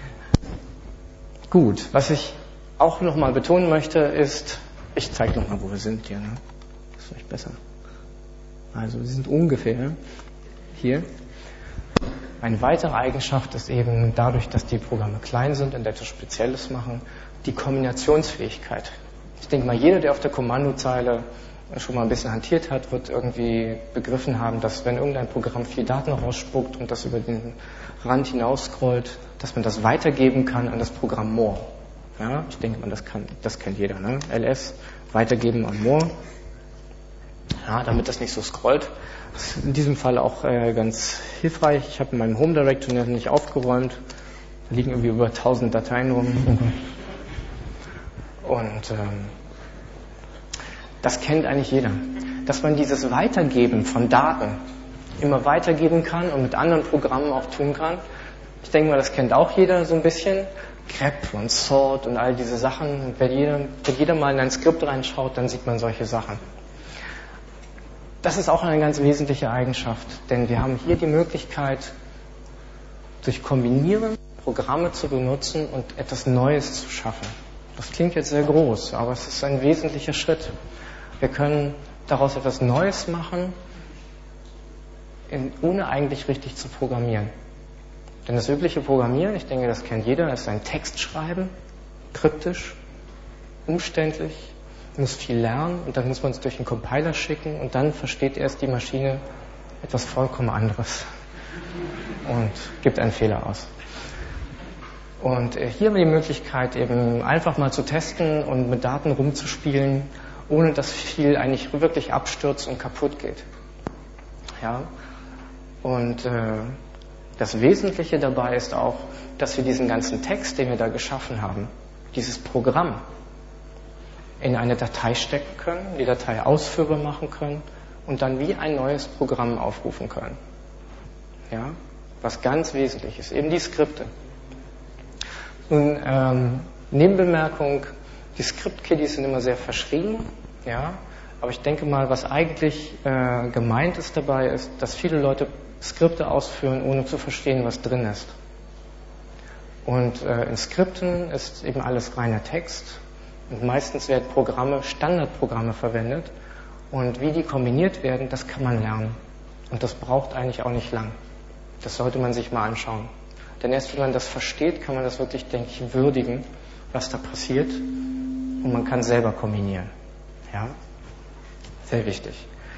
Gut, was ich auch nochmal betonen möchte, ist, ich zeige nochmal, wo wir sind hier. Ne? Das ist vielleicht besser. Also, wir sind ungefähr hier. Eine weitere Eigenschaft ist eben dadurch, dass die Programme klein sind und etwas Spezielles machen, die Kombinationsfähigkeit. Ich denke mal, jeder, der auf der Kommandozeile schon mal ein bisschen hantiert hat, wird irgendwie begriffen haben, dass wenn irgendein Programm viel Daten rausspuckt und das über den Rand hinaus scrollt, dass man das weitergeben kann an das Programm more. Ja, ich denke mal, das kennt jeder, ne? ls, weitergeben an more. Ja, damit das nicht so scrollt. Das ist in diesem Fall auch ganz hilfreich. Ich habe in meinem Home Directory nicht aufgeräumt. Da liegen irgendwie über 1000 Dateien rum. Und das kennt eigentlich jeder. Dass man dieses Weitergeben von Daten immer weitergeben kann und mit anderen Programmen auch tun kann. Ich denke mal, das kennt auch jeder so ein bisschen. grep und sort und all diese Sachen. Wenn jeder mal in ein Skript reinschaut, dann sieht man solche Sachen. Das ist auch eine ganz wesentliche Eigenschaft, denn wir haben hier die Möglichkeit, durch Kombinieren Programme zu benutzen und etwas Neues zu schaffen. Das klingt jetzt sehr groß, aber es ist ein wesentlicher Schritt. Wir können daraus etwas Neues machen, ohne eigentlich richtig zu programmieren. Denn das übliche Programmieren, ich denke, das kennt jeder, ist ein Text schreiben, kryptisch, umständlich, muss viel lernen und dann muss man es durch den Compiler schicken und dann versteht erst die Maschine etwas vollkommen anderes und gibt einen Fehler aus. Und hier haben wir die Möglichkeit, eben einfach mal zu testen und mit Daten rumzuspielen, ohne dass viel eigentlich wirklich abstürzt und kaputt geht. Ja? Und das Wesentliche dabei ist auch, dass wir diesen ganzen Text, den wir da geschaffen haben, dieses Programm, in eine Datei stecken können, die Datei ausführbar machen können und dann wie ein neues Programm aufrufen können. Ja, was ganz wesentlich ist, eben die Skripte. Nun, Nebenbemerkung, die Script-Kiddies sind immer sehr verschrien, ja, aber ich denke mal, was eigentlich gemeint ist dabei, ist, dass viele Leute Skripte ausführen, ohne zu verstehen, was drin ist. Und in Skripten ist eben alles reiner Text und meistens werden Standardprogramme verwendet und wie die kombiniert werden, das kann man lernen. Und das braucht eigentlich auch nicht lang. Das sollte man sich mal anschauen. Denn erst wenn man das versteht, kann man das wirklich, denke ich, würdigen, was da passiert und man kann selber kombinieren. Ja? Sehr wichtig.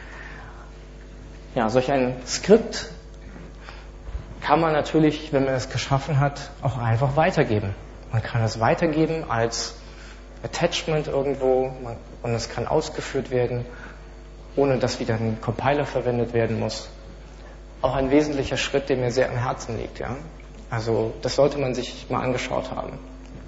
Ja, solch ein Skript kann man natürlich, wenn man es geschaffen hat, auch einfach weitergeben. Man kann es weitergeben als Attachment irgendwo und es kann ausgeführt werden, ohne dass wieder ein Compiler verwendet werden muss. Auch ein wesentlicher Schritt, der mir sehr am Herzen liegt. Ja? Also das sollte man sich mal angeschaut haben.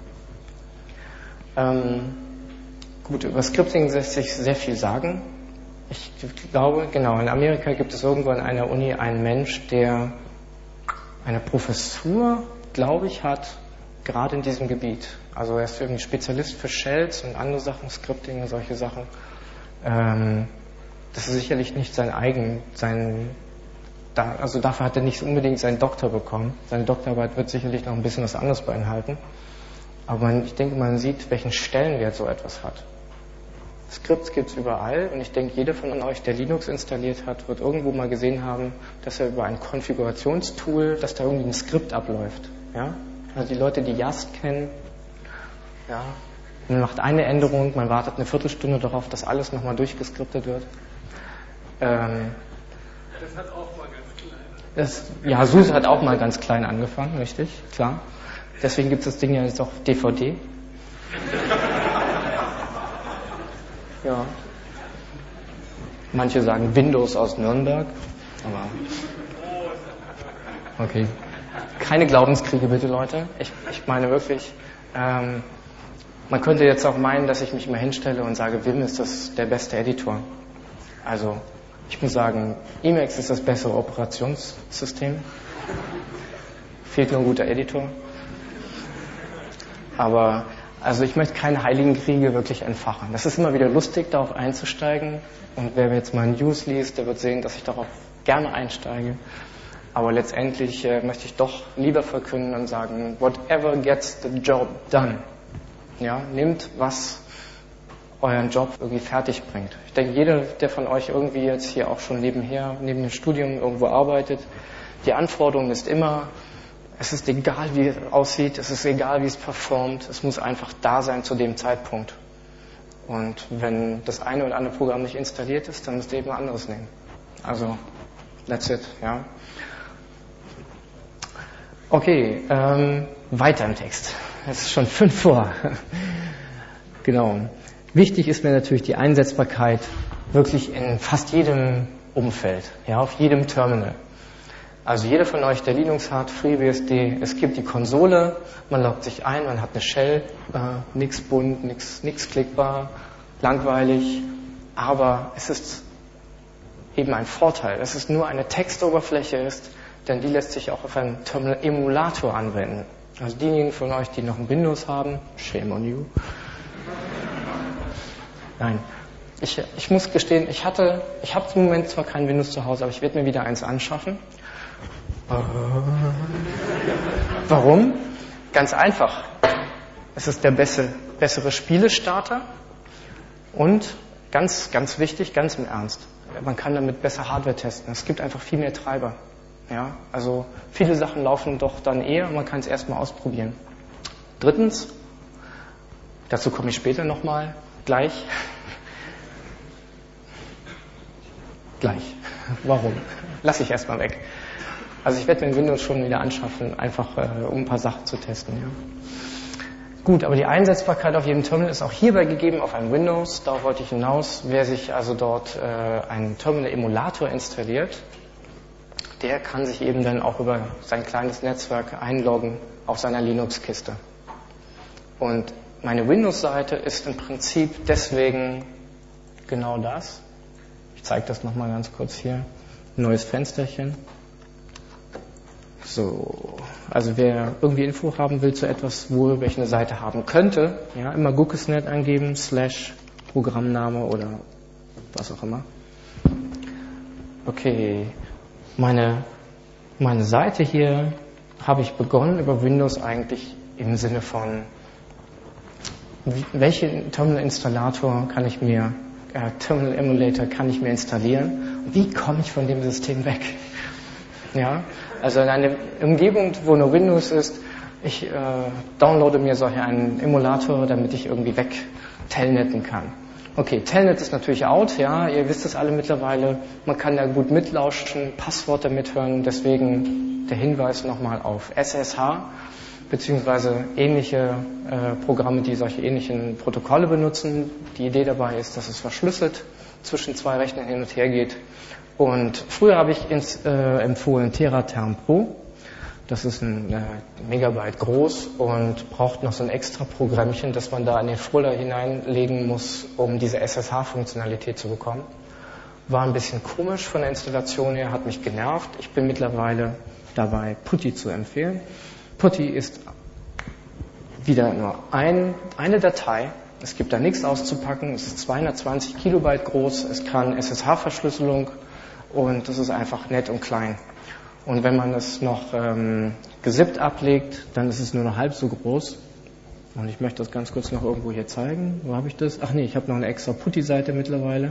Gut, über Scripting lässt sich sehr viel sagen. Ich glaube, genau, in Amerika gibt es irgendwo an einer Uni einen Mensch, der eine Professur, glaube ich, hat, gerade in diesem Gebiet. Also er ist irgendwie Spezialist für Shells und andere Sachen, Scripting und solche Sachen. Das ist sicherlich nicht also dafür hat er nicht unbedingt seinen Doktor bekommen. Seine Doktorarbeit wird sicherlich noch ein bisschen was anderes beinhalten. Aber ich denke, man sieht, welchen Stellenwert so etwas hat. Skripts gibt es überall und ich denke, jeder von euch, der Linux installiert hat, wird irgendwo mal gesehen haben, dass er über ein Konfigurationstool, dass da irgendwie ein Skript abläuft. Ja? Also die Leute, die Yast kennen, ja, man macht eine Änderung, man wartet eine Viertelstunde darauf, dass alles nochmal durchgeskriptet wird. Das hat auch mal ganz klein. Ja, SUSE hat auch mal ganz klein angefangen, richtig, klar. Deswegen gibt es das Ding ja jetzt auch DVD. Ja. Manche sagen Windows aus Nürnberg, aber okay. Keine Glaubenskriege bitte, Leute. Ich meine wirklich, man könnte jetzt auch meinen, dass ich mich immer hinstelle und sage, Vim ist der beste Editor. Also, ich muss sagen, Emacs ist das bessere Operationssystem. Fehlt nur ein guter Editor. Aber also ich möchte keine heiligen Kriege wirklich entfachen. Das ist immer wieder lustig, darauf einzusteigen. Und wer jetzt mal News liest, der wird sehen, dass ich darauf gerne einsteige. Aber letztendlich möchte ich doch lieber verkünden und sagen, whatever gets the job done. Ja, nehmt, was euren Job irgendwie fertig bringt. Ich denke, jeder, der von euch irgendwie jetzt hier auch schon neben dem Studium irgendwo arbeitet, die Anforderung ist immer, es ist egal, wie es aussieht, es ist egal, wie es performt, es muss einfach da sein zu dem Zeitpunkt. Und wenn das eine oder andere Programm nicht installiert ist, dann müsst ihr eben ein anderes nehmen. Also, that's it, ja. Okay, weiter im Text. Es ist schon 5 vor. Genau. Wichtig ist mir natürlich die Einsetzbarkeit wirklich in fast jedem Umfeld, ja, auf jedem Terminal. Also jeder von euch, der Linux hat, FreeBSD, es gibt die Konsole, man loggt sich ein, man hat eine Shell, nichts bunt, nichts klickbar, langweilig, aber es ist eben ein Vorteil, dass es nur eine Textoberfläche ist, denn die lässt sich auch auf einem Terminal-Emulator anwenden. Also diejenigen von euch, die noch ein Windows haben, shame on you. Nein, ich muss gestehen, ich habe im Moment zwar kein Windows zu Hause, aber ich werde mir wieder eins anschaffen. Warum? Ganz einfach. Es ist der bessere Spielestarter und ganz, ganz wichtig, ganz im Ernst, man kann damit besser Hardware testen. Es gibt einfach viel mehr Treiber. Ja, also viele Sachen laufen doch dann eher, man kann es erstmal ausprobieren. Drittens, dazu komme ich später nochmal, gleich. Warum? Lass ich erstmal weg. Also ich werde mir Windows schon wieder anschaffen, einfach um ein paar Sachen zu testen. Ja. Gut, aber die Einsetzbarkeit auf jedem Terminal ist auch hierbei gegeben auf einem Windows. Darauf wollte ich hinaus. Wer sich also dort einen Terminal-Emulator installiert, der kann sich eben dann auch über sein kleines Netzwerk einloggen auf seiner Linux-Kiste. Und meine Windows-Seite ist im Prinzip deswegen genau das. Ich zeige das nochmal ganz kurz hier. Neues Fensterchen. So, also wer irgendwie Info haben will zu etwas, worüber ich eine Seite haben könnte, ja, immer Gookesnet eingeben, / Programmname oder was auch immer. Okay, meine Seite hier habe ich begonnen über Windows eigentlich im Sinne von, welchen Terminal-Installator kann ich mir, Terminal-Emulator kann ich mir installieren? Wie komme ich von dem System weg? Ja, also in einer Umgebung, wo nur Windows ist, ich downloade mir solch einen Emulator, damit ich irgendwie weg telnetten kann. Okay, Telnet ist natürlich out, ja, ihr wisst es alle mittlerweile, man kann da gut mitlauschen, Passwörter mithören, deswegen der Hinweis nochmal auf SSH, beziehungsweise ähnliche Programme, die solche ähnlichen Protokolle benutzen. Die Idee dabei ist, dass es verschlüsselt zwischen zwei Rechnern hin und her geht. Und früher habe ich empfohlen Teraterm Pro. Das ist ein Megabyte groß und braucht noch so ein extra Programmchen, das man da in den Folder hineinlegen muss, um diese SSH-Funktionalität zu bekommen. War ein bisschen komisch von der Installation her, hat mich genervt. Ich bin mittlerweile dabei, PuTTY zu empfehlen. PuTTY ist wieder nur eine Datei. Es gibt da nichts auszupacken. Es ist 220 Kilobyte groß. Es kann SSH-Verschlüsselung und das ist einfach nett und klein. Und wenn man es noch gesippt ablegt, dann ist es nur noch halb so groß. Und ich möchte das ganz kurz noch irgendwo hier zeigen. Wo habe ich das? Ach nee, ich habe noch eine extra PuTTY-Seite mittlerweile.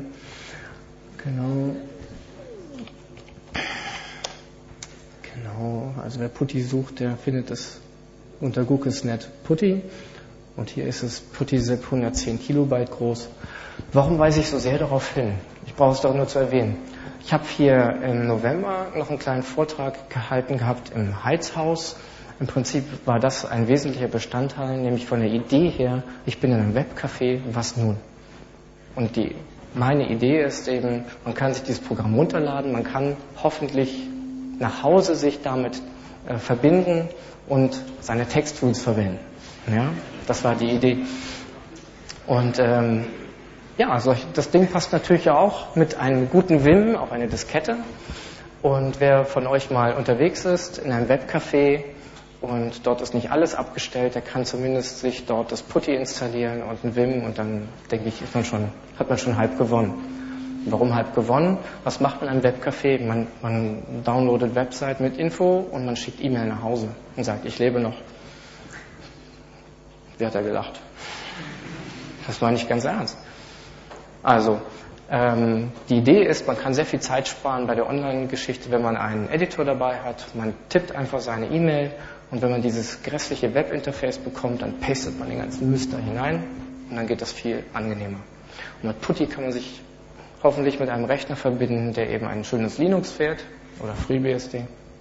Genau, also wer PuTTY sucht, der findet es unter Gookesnet PuTTY. Und hier ist es PuTTY-Zip 110 Kilobyte groß. Warum weise ich so sehr darauf hin? Ich brauche es doch nur zu erwähnen. Ich habe hier im November noch einen kleinen Vortrag gehalten gehabt im Heizhaus. Im Prinzip war das ein wesentlicher Bestandteil, nämlich von der Idee her, ich bin in einem Webcafé, was nun? Und meine Idee ist eben, man kann sich dieses Programm runterladen, man kann hoffentlich nach Hause sich damit verbinden und seine Texttools verwenden. Ja, das war die Idee. Und das Ding passt natürlich auch mit einem guten Vim auf eine Diskette. Und wer von euch mal unterwegs ist in einem Webcafé und dort ist nicht alles abgestellt, der kann zumindest sich dort das PuTTY installieren und ein Vim und dann, denke ich, hat man schon halb gewonnen. Warum halb gewonnen? Was macht man in einem Webcafé? Man downloadet Website mit Info und man schickt E-Mail nach Hause und sagt, ich lebe noch. Wer hat da gelacht? Das war nicht ganz ernst. Also, die Idee ist, man kann sehr viel Zeit sparen bei der Online-Geschichte, wenn man einen Editor dabei hat. Man tippt einfach seine E-Mail und wenn man dieses grässliche Webinterface bekommt, dann pastet man den ganzen Mist da hinein und dann geht das viel angenehmer. Und mit PuTTY kann man sich hoffentlich mit einem Rechner verbinden, der eben ein schönes Linux fährt oder FreeBSD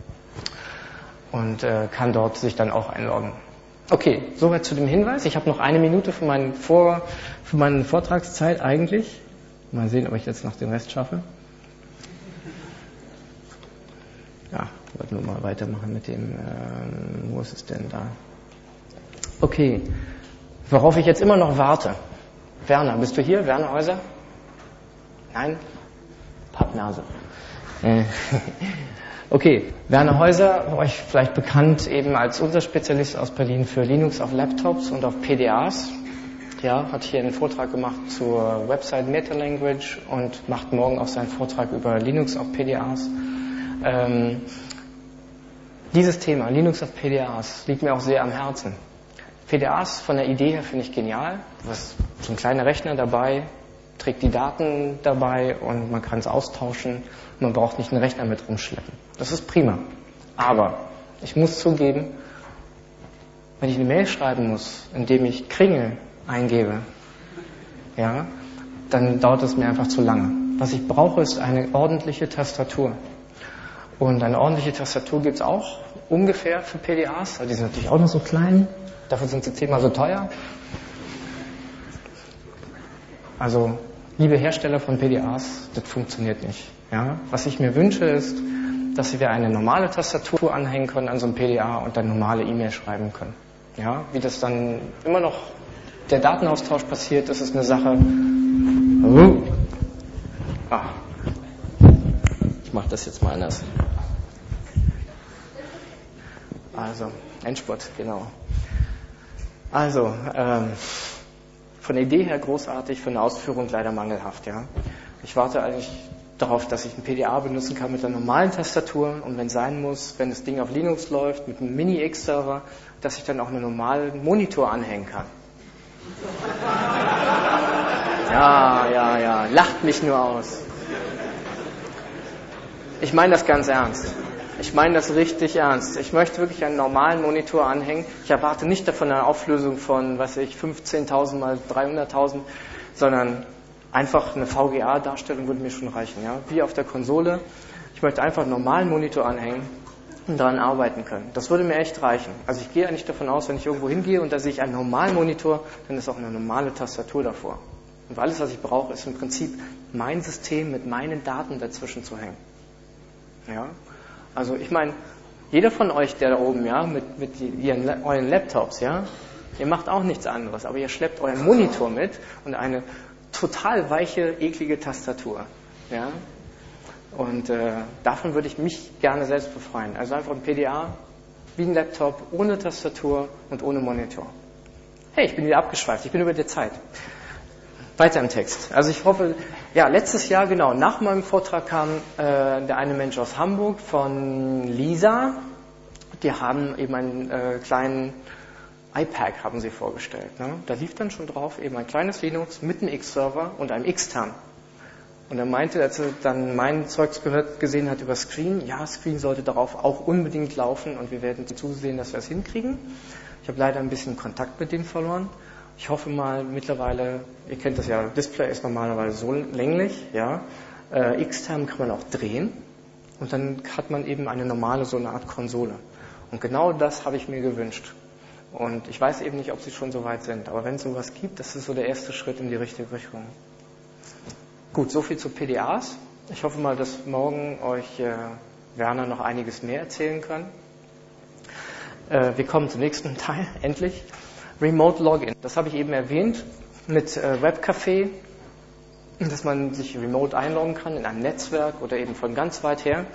und kann dort sich dann auch einloggen. Okay, soweit zu dem Hinweis. Ich habe noch 1 Minute für meine Vortragszeit eigentlich. Mal sehen, ob ich jetzt noch den Rest schaffe. Ja, ich wollte nur mal weitermachen mit dem, wo ist es denn da? Okay, worauf ich jetzt immer noch warte. Werner, bist du hier? Werner Häuser? Nein? Pappnase. Okay, Werner Häuser, euch vielleicht bekannt eben als unser Spezialist aus Berlin für Linux auf Laptops und auf PDAs. Ja, hat hier einen Vortrag gemacht zur Website Metalanguage und macht morgen auch seinen Vortrag über Linux auf PDAs. Dieses Thema, Linux auf PDAs, liegt mir auch sehr am Herzen. PDAs von der Idee her finde ich genial. Du hast so ein kleiner Rechner dabei, trägt die Daten dabei und man kann es austauschen. Man braucht nicht einen Rechner mit rumschleppen. Das ist prima. Aber ich muss zugeben, wenn ich eine Mail schreiben muss, indem ich Kringel eingebe, ja, dann dauert es mir einfach zu lange. Was ich brauche, ist eine ordentliche Tastatur. Und eine ordentliche Tastatur gibt es auch ungefähr für PDAs. Die sind natürlich auch noch so klein. Dafür sind sie 10-mal so teuer. Also, liebe Hersteller von PDAs, das funktioniert nicht. Ja? Was ich mir wünsche, ist, dass wir eine normale Tastatur anhängen können an so einem PDA und dann normale E-Mail schreiben können. Ja? Wie das dann immer noch der Datenaustausch passiert, das ist eine Sache. Ich mache das jetzt mal anders. Also, Endspurt, genau. Also, von der Idee her großartig, von der Ausführung leider mangelhaft, ja. Ich warte eigentlich darauf, dass ich ein PDA benutzen kann mit einer normalen Tastatur und wenn es sein muss, wenn das Ding auf Linux läuft, mit einem Mini-X-Server, dass ich dann auch einen normalen Monitor anhängen kann. Ja, lacht mich nur aus. Ich meine das ganz ernst. Ich meine das richtig ernst. Ich möchte wirklich einen normalen Monitor anhängen. Ich erwarte nicht davon eine Auflösung von, 15.000 mal 300.000, sondern einfach eine VGA-Darstellung würde mir schon reichen. Ja? Wie auf der Konsole. Ich möchte einfach einen normalen Monitor anhängen und daran arbeiten können. Das würde mir echt reichen. Also ich gehe eigentlich davon aus, wenn ich irgendwo hingehe und da sehe ich einen normalen Monitor, dann ist auch eine normale Tastatur davor. Und alles, was ich brauche, ist im Prinzip mein System mit meinen Daten dazwischen zu hängen. Ja? Also ich meine, jeder von euch, der da oben, ja, mit euren Laptops, ja, ihr macht auch nichts anderes, aber ihr schleppt euren Monitor mit und eine total weiche, eklige Tastatur. Ja? Und davon würde ich mich gerne selbst befreien. Also einfach ein PDA, wie ein Laptop, ohne Tastatur und ohne Monitor. Hey, ich bin wieder abgeschweift, ich bin über die Zeit. Weiter im Text. Also ich hoffe, ja, letztes Jahr, genau, nach meinem Vortrag kam der eine Mensch aus Hamburg von Lisa. Die haben eben einen kleinen iPad haben sie vorgestellt. Ne? Da lief dann schon drauf eben ein kleines Linux mit einem X-Server und einem Xterm. Und er meinte, als er dann mein Zeugs gesehen hat über Screen, ja, Screen sollte darauf auch unbedingt laufen und wir werden zusehen, dass wir es hinkriegen. Ich habe leider ein bisschen Kontakt mit denen verloren. Ich hoffe mal mittlerweile, ihr kennt das ja, Display ist normalerweise so länglich, ja. Xterm kann man auch drehen und dann hat man eben eine normale, so eine Art Konsole. Und genau das habe ich mir gewünscht. Und ich weiß eben nicht, ob sie schon so weit sind, aber wenn es sowas gibt, das ist so der erste Schritt in die richtige Richtung. Gut, soviel zu PDAs. Ich hoffe mal, dass morgen euch Werner noch einiges mehr erzählen kann. Wir kommen zum nächsten Teil, endlich. Remote Login. Das habe ich eben erwähnt mit Webcafé, dass man sich remote einloggen kann in einem Netzwerk oder eben von ganz weit her.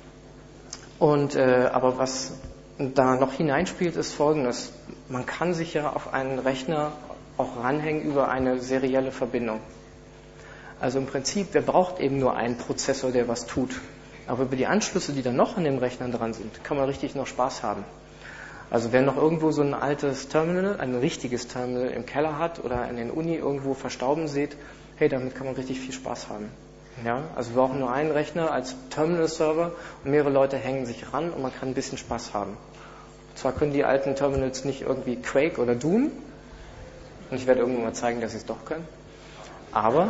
Und aber was da noch hineinspielt, ist Folgendes. Man kann sich ja auf einen Rechner auch ranhängen über eine serielle Verbindung. Also im Prinzip, wer braucht eben nur einen Prozessor, der was tut. Aber über die Anschlüsse, die dann noch an dem Rechner dran sind, kann man richtig noch Spaß haben. Also wer noch irgendwo so ein altes Terminal, ein richtiges Terminal im Keller hat oder in der Uni irgendwo verstauben sieht, hey, damit kann man richtig viel Spaß haben. Ja, also wir brauchen nur einen Rechner als Terminal-Server und mehrere Leute hängen sich ran und man kann ein bisschen Spaß haben. Zwar können die alten Terminals nicht irgendwie Quake oder Doom, und ich werde irgendwann mal zeigen, dass sie es doch können, aber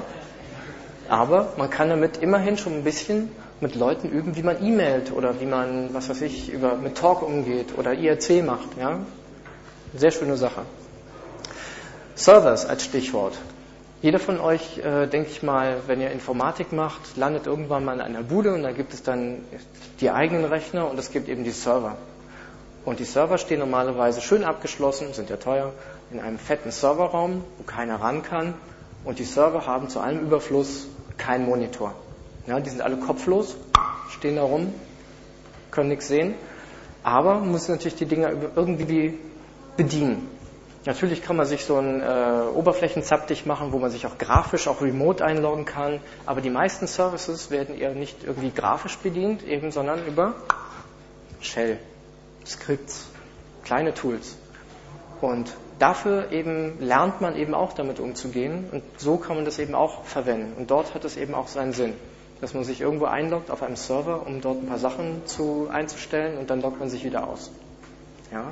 man kann damit immerhin schon ein bisschen mit Leuten üben, wie man e-mailt oder wie man, mit Talk umgeht oder IRC macht. Ja? Sehr schöne Sache. Servers als Stichwort. Jeder von euch, denke ich mal, wenn ihr Informatik macht, landet irgendwann mal in einer Bude und da gibt es dann die eigenen Rechner und es gibt eben die Server. Und die Server stehen normalerweise schön abgeschlossen, sind ja teuer, in einem fetten Serverraum, wo keiner ran kann. Und die Server haben zu allem Überfluss keinen Monitor. Ja, die sind alle kopflos, stehen da rum, können nichts sehen, aber man muss natürlich die Dinger irgendwie bedienen. Natürlich kann man sich so einen Oberflächenzapfig machen, wo man sich auch grafisch, auch remote einloggen kann, aber die meisten Services werden eher nicht irgendwie grafisch bedient, eben, sondern über Shell, Skripts, kleine Tools. Und dafür eben lernt man eben auch damit umzugehen und so kann man das eben auch verwenden. Und dort hat es eben auch seinen Sinn, dass man sich irgendwo einloggt auf einem Server, um dort ein paar Sachen einzustellen und dann loggt man sich wieder aus. Ja.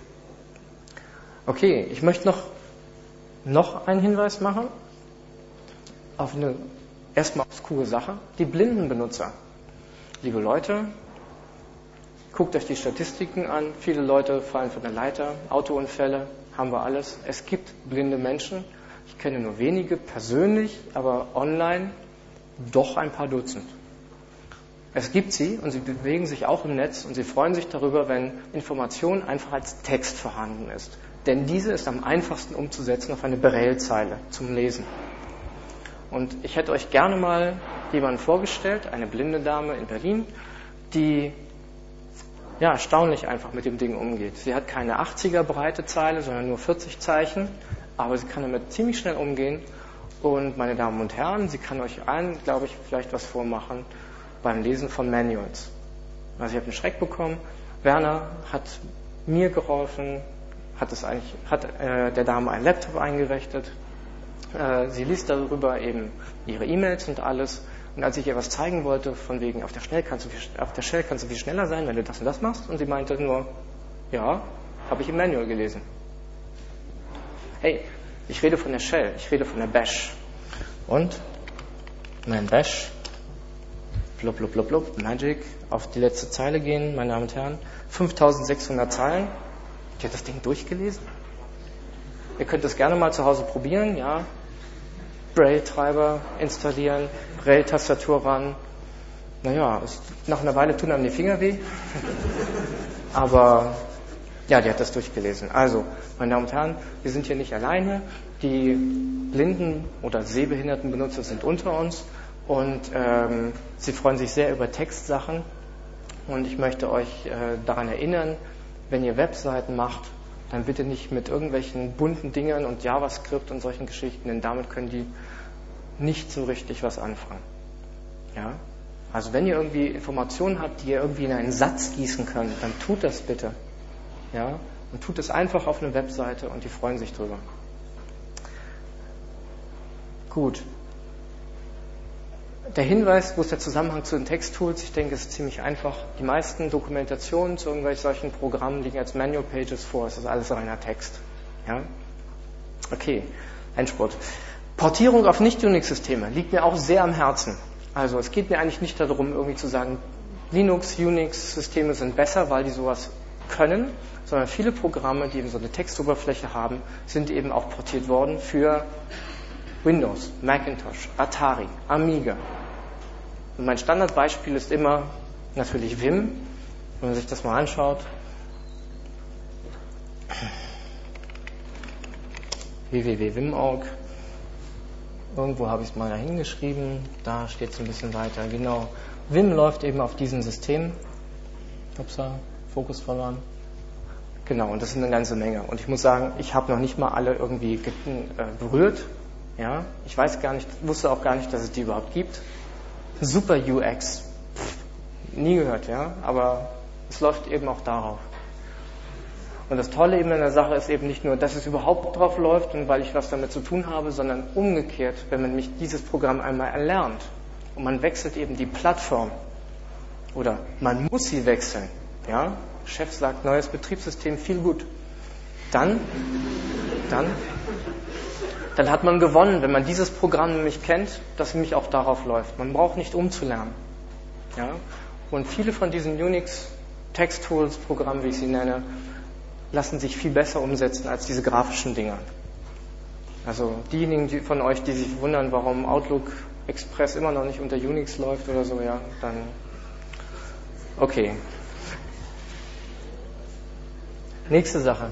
Okay, ich möchte noch einen Hinweis machen auf eine erstmal obskure Sache. Die blinden Benutzer. Liebe Leute, guckt euch die Statistiken an. Viele Leute fallen von der Leiter, Autounfälle, haben wir alles. Es gibt blinde Menschen. Ich kenne nur wenige persönlich, aber online doch ein paar Dutzend. Es gibt sie und sie bewegen sich auch im Netz und sie freuen sich darüber, wenn Information einfach als Text vorhanden ist. Denn diese ist am einfachsten umzusetzen auf eine Braille-Zeile zum Lesen. Und ich hätte euch gerne mal jemanden vorgestellt, eine blinde Dame in Berlin, die erstaunlich einfach mit dem Ding umgeht. Sie hat keine 80er breite Zeile, sondern nur 40 Zeichen, aber sie kann damit ziemlich schnell umgehen. Und meine Damen und Herren, sie kann euch allen, glaube ich, vielleicht was vormachen beim Lesen von Manuals. Also ich habe einen Schreck bekommen. Werner hat mir geholfen, hat der Dame einen Laptop eingerichtet. Sie liest darüber eben ihre E-Mails und alles. Und als ich ihr was zeigen wollte, von wegen, auf der Shell kannst du viel schneller sein, wenn du das und das machst. Und sie meinte nur, ja, habe ich im Manual gelesen. Hey, ich rede von der Shell, ich rede von der Bash. Und mein Bash, blub, blub, blub, blub, Magic, auf die letzte Zeile gehen, meine Damen und Herren, 5600 Zeilen. Die hat das Ding durchgelesen. Ihr könnt es gerne mal zu Hause probieren, ja. Braille-Treiber installieren, Braille-Tastatur ran. Naja, nach einer Weile tun einem die Finger weh. Aber ja, die hat das durchgelesen. Also, meine Damen und Herren, wir sind hier nicht alleine. Die blinden oder sehbehinderten Benutzer sind unter uns und sie freuen sich sehr über Textsachen. Und ich möchte euch daran erinnern, wenn ihr Webseiten macht, dann bitte nicht mit irgendwelchen bunten Dingern und JavaScript und solchen Geschichten, denn damit können die nicht so richtig was anfangen. Ja? Also wenn ihr irgendwie Informationen habt, die ihr irgendwie in einen Satz gießen könnt, dann tut das bitte. Ja? Und tut es einfach auf eine Webseite und die freuen sich drüber. Gut. Der Hinweis, wo ist der Zusammenhang zu den Texttools? Ich denke, es ist ziemlich einfach. Die meisten Dokumentationen zu irgendwelchen solchen Programmen liegen als Manual Pages vor. Es ist alles reiner Text. Ja? Okay, Endspurt. Portierung auf Nicht-Unix-Systeme liegt mir auch sehr am Herzen. Also es geht mir eigentlich nicht darum, irgendwie zu sagen, Linux, Unix-Systeme sind besser, weil die sowas können, sondern viele Programme, die eben so eine Textoberfläche haben, sind eben auch portiert worden für Windows, Macintosh, Atari, Amiga. Und mein Standardbeispiel ist immer natürlich Vim. Wenn man sich das mal anschaut. www.vim.org. Irgendwo habe ich es mal da hingeschrieben. Da steht es ein bisschen weiter. Genau. Vim läuft eben auf diesem System. Upsa, Fokus verloren. Genau, und das sind eine ganze Menge. Und ich muss sagen, ich habe noch nicht mal alle irgendwie berührt. Ja, ich wusste auch gar nicht, dass es die überhaupt gibt. Super UX. Nie gehört, ja, aber es läuft eben auch darauf. Und das Tolle eben in der Sache ist eben nicht nur, dass es überhaupt drauf läuft und weil ich was damit zu tun habe, sondern umgekehrt, wenn man mich dieses Programm einmal erlernt und man wechselt eben die Plattform oder man muss sie wechseln, ja, Chef sagt, neues Betriebssystem, viel gut, dann hat man gewonnen, wenn man dieses Programm nämlich kennt, das nämlich auch darauf läuft. Man braucht nicht umzulernen. Ja? Und viele von diesen Unix-Text-Tools-Programmen, wie ich sie nenne, lassen sich viel besser umsetzen als diese grafischen Dinger. Also diejenigen von euch, die sich wundern, warum Outlook Express immer noch nicht unter Unix läuft oder so, ja, dann okay. Nächste Sache.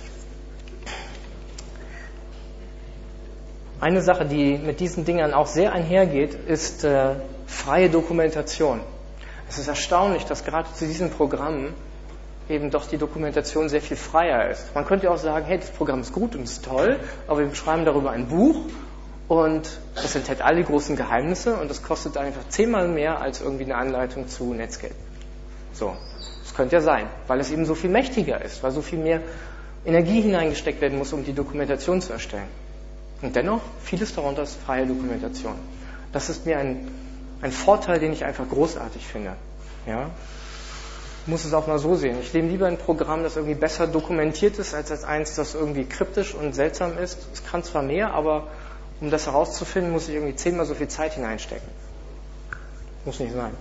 Eine Sache, die mit diesen Dingern auch sehr einhergeht, ist freie Dokumentation. Es ist erstaunlich, dass gerade zu diesen Programmen eben doch die Dokumentation sehr viel freier ist. Man könnte auch sagen, hey, das Programm ist gut und ist toll, aber wir schreiben darüber ein Buch und das enthält all die großen Geheimnisse und das kostet einfach 10-mal mehr als irgendwie eine Anleitung zu Netscape. So, das könnte ja sein, weil es eben so viel mächtiger ist, weil so viel mehr Energie hineingesteckt werden muss, um die Dokumentation zu erstellen. Und dennoch, vieles darunter ist freie Dokumentation. Das ist mir ein Vorteil, den ich einfach großartig finde. Ja? Ich muss es auch mal so sehen. Ich nehme lieber ein Programm, das irgendwie besser dokumentiert ist, als eins, das irgendwie kryptisch und seltsam ist. Es kann zwar mehr, aber um das herauszufinden, muss ich irgendwie 10-mal so viel Zeit hineinstecken. Muss nicht sein.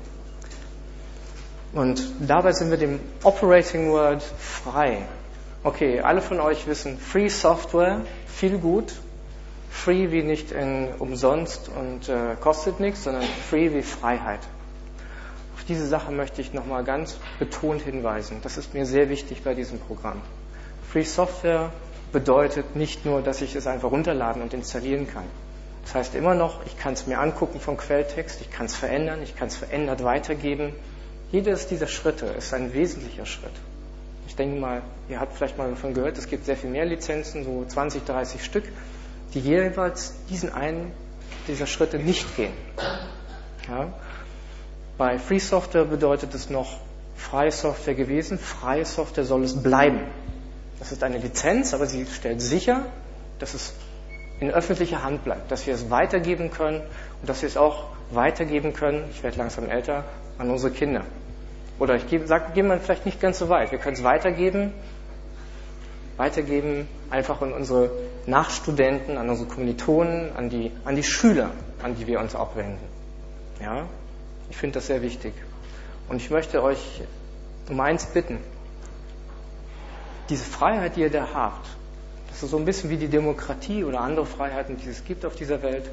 Und dabei sind wir dem Operating Word frei. Okay, alle von euch wissen, Free Software, viel gut. Free wie nicht in umsonst und kostet nichts, sondern free wie Freiheit. Auf diese Sache möchte ich nochmal ganz betont hinweisen. Das ist mir sehr wichtig bei diesem Programm. Free Software bedeutet nicht nur, dass ich es einfach runterladen und installieren kann. Das heißt immer noch, ich kann es mir angucken vom Quelltext, ich kann es verändern, ich kann es verändert weitergeben. Jedes dieser Schritte ist ein wesentlicher Schritt. Ich denke mal, ihr habt vielleicht mal davon gehört, es gibt sehr viel mehr Lizenzen, so 20, 30 Stück, die jeweils diesen einen dieser Schritte nicht gehen. Ja? Bei Free Software bedeutet es noch freie Software gewesen, freie Software soll es bleiben. Das ist eine Lizenz, aber sie stellt sicher, dass es in öffentlicher Hand bleibt, dass wir es weitergeben können und dass wir es auch weitergeben können, ich werde langsam älter, an unsere Kinder. Oder gehen wir vielleicht nicht ganz so weit. Wir können es weitergeben einfach an unsere Nachstudenten, an unsere Kommilitonen, an die Schüler, an die wir uns auch wenden. Ja? Ich finde das sehr wichtig. Und ich möchte euch um eins bitten. Diese Freiheit, die ihr da habt, das ist so ein bisschen wie die Demokratie oder andere Freiheiten, die es gibt auf dieser Welt.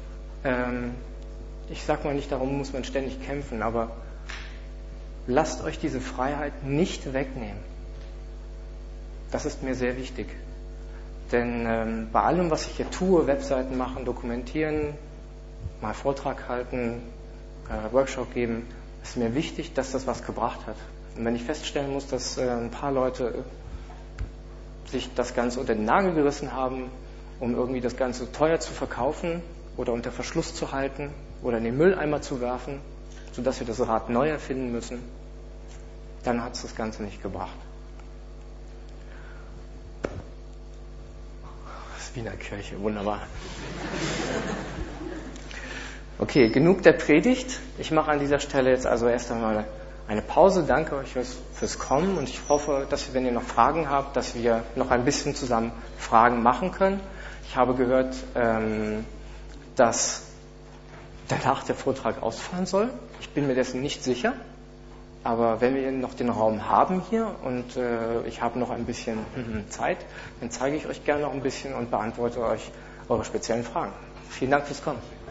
Ich sage mal nicht, darum muss man ständig kämpfen, aber lasst euch diese Freiheit nicht wegnehmen. Das ist mir sehr wichtig. Denn bei allem, was ich hier tue, Webseiten machen, dokumentieren, mal Vortrag halten, Workshop geben, ist mir wichtig, dass das was gebracht hat. Und wenn ich feststellen muss, dass ein paar Leute sich das Ganze unter den Nagel gerissen haben, um irgendwie das Ganze teuer zu verkaufen oder unter Verschluss zu halten oder in den Mülleimer zu werfen, sodass wir das Rad neu erfinden müssen, dann hat es das Ganze nicht gebracht. Das Wiener Kirche, wunderbar. Okay, genug der Predigt. Ich mache an dieser Stelle jetzt also erst einmal eine Pause. Danke euch fürs Kommen und ich hoffe, dass wenn ihr noch Fragen habt, dass wir noch ein bisschen zusammen Fragen machen können. Ich habe gehört, dass danach der Vortrag ausfallen soll. Ich bin mir dessen nicht sicher, aber wenn wir noch den Raum haben hier und ich habe noch ein bisschen Zeit, dann zeige ich euch gerne noch ein bisschen und beantworte euch eure speziellen Fragen. Vielen Dank fürs Kommen.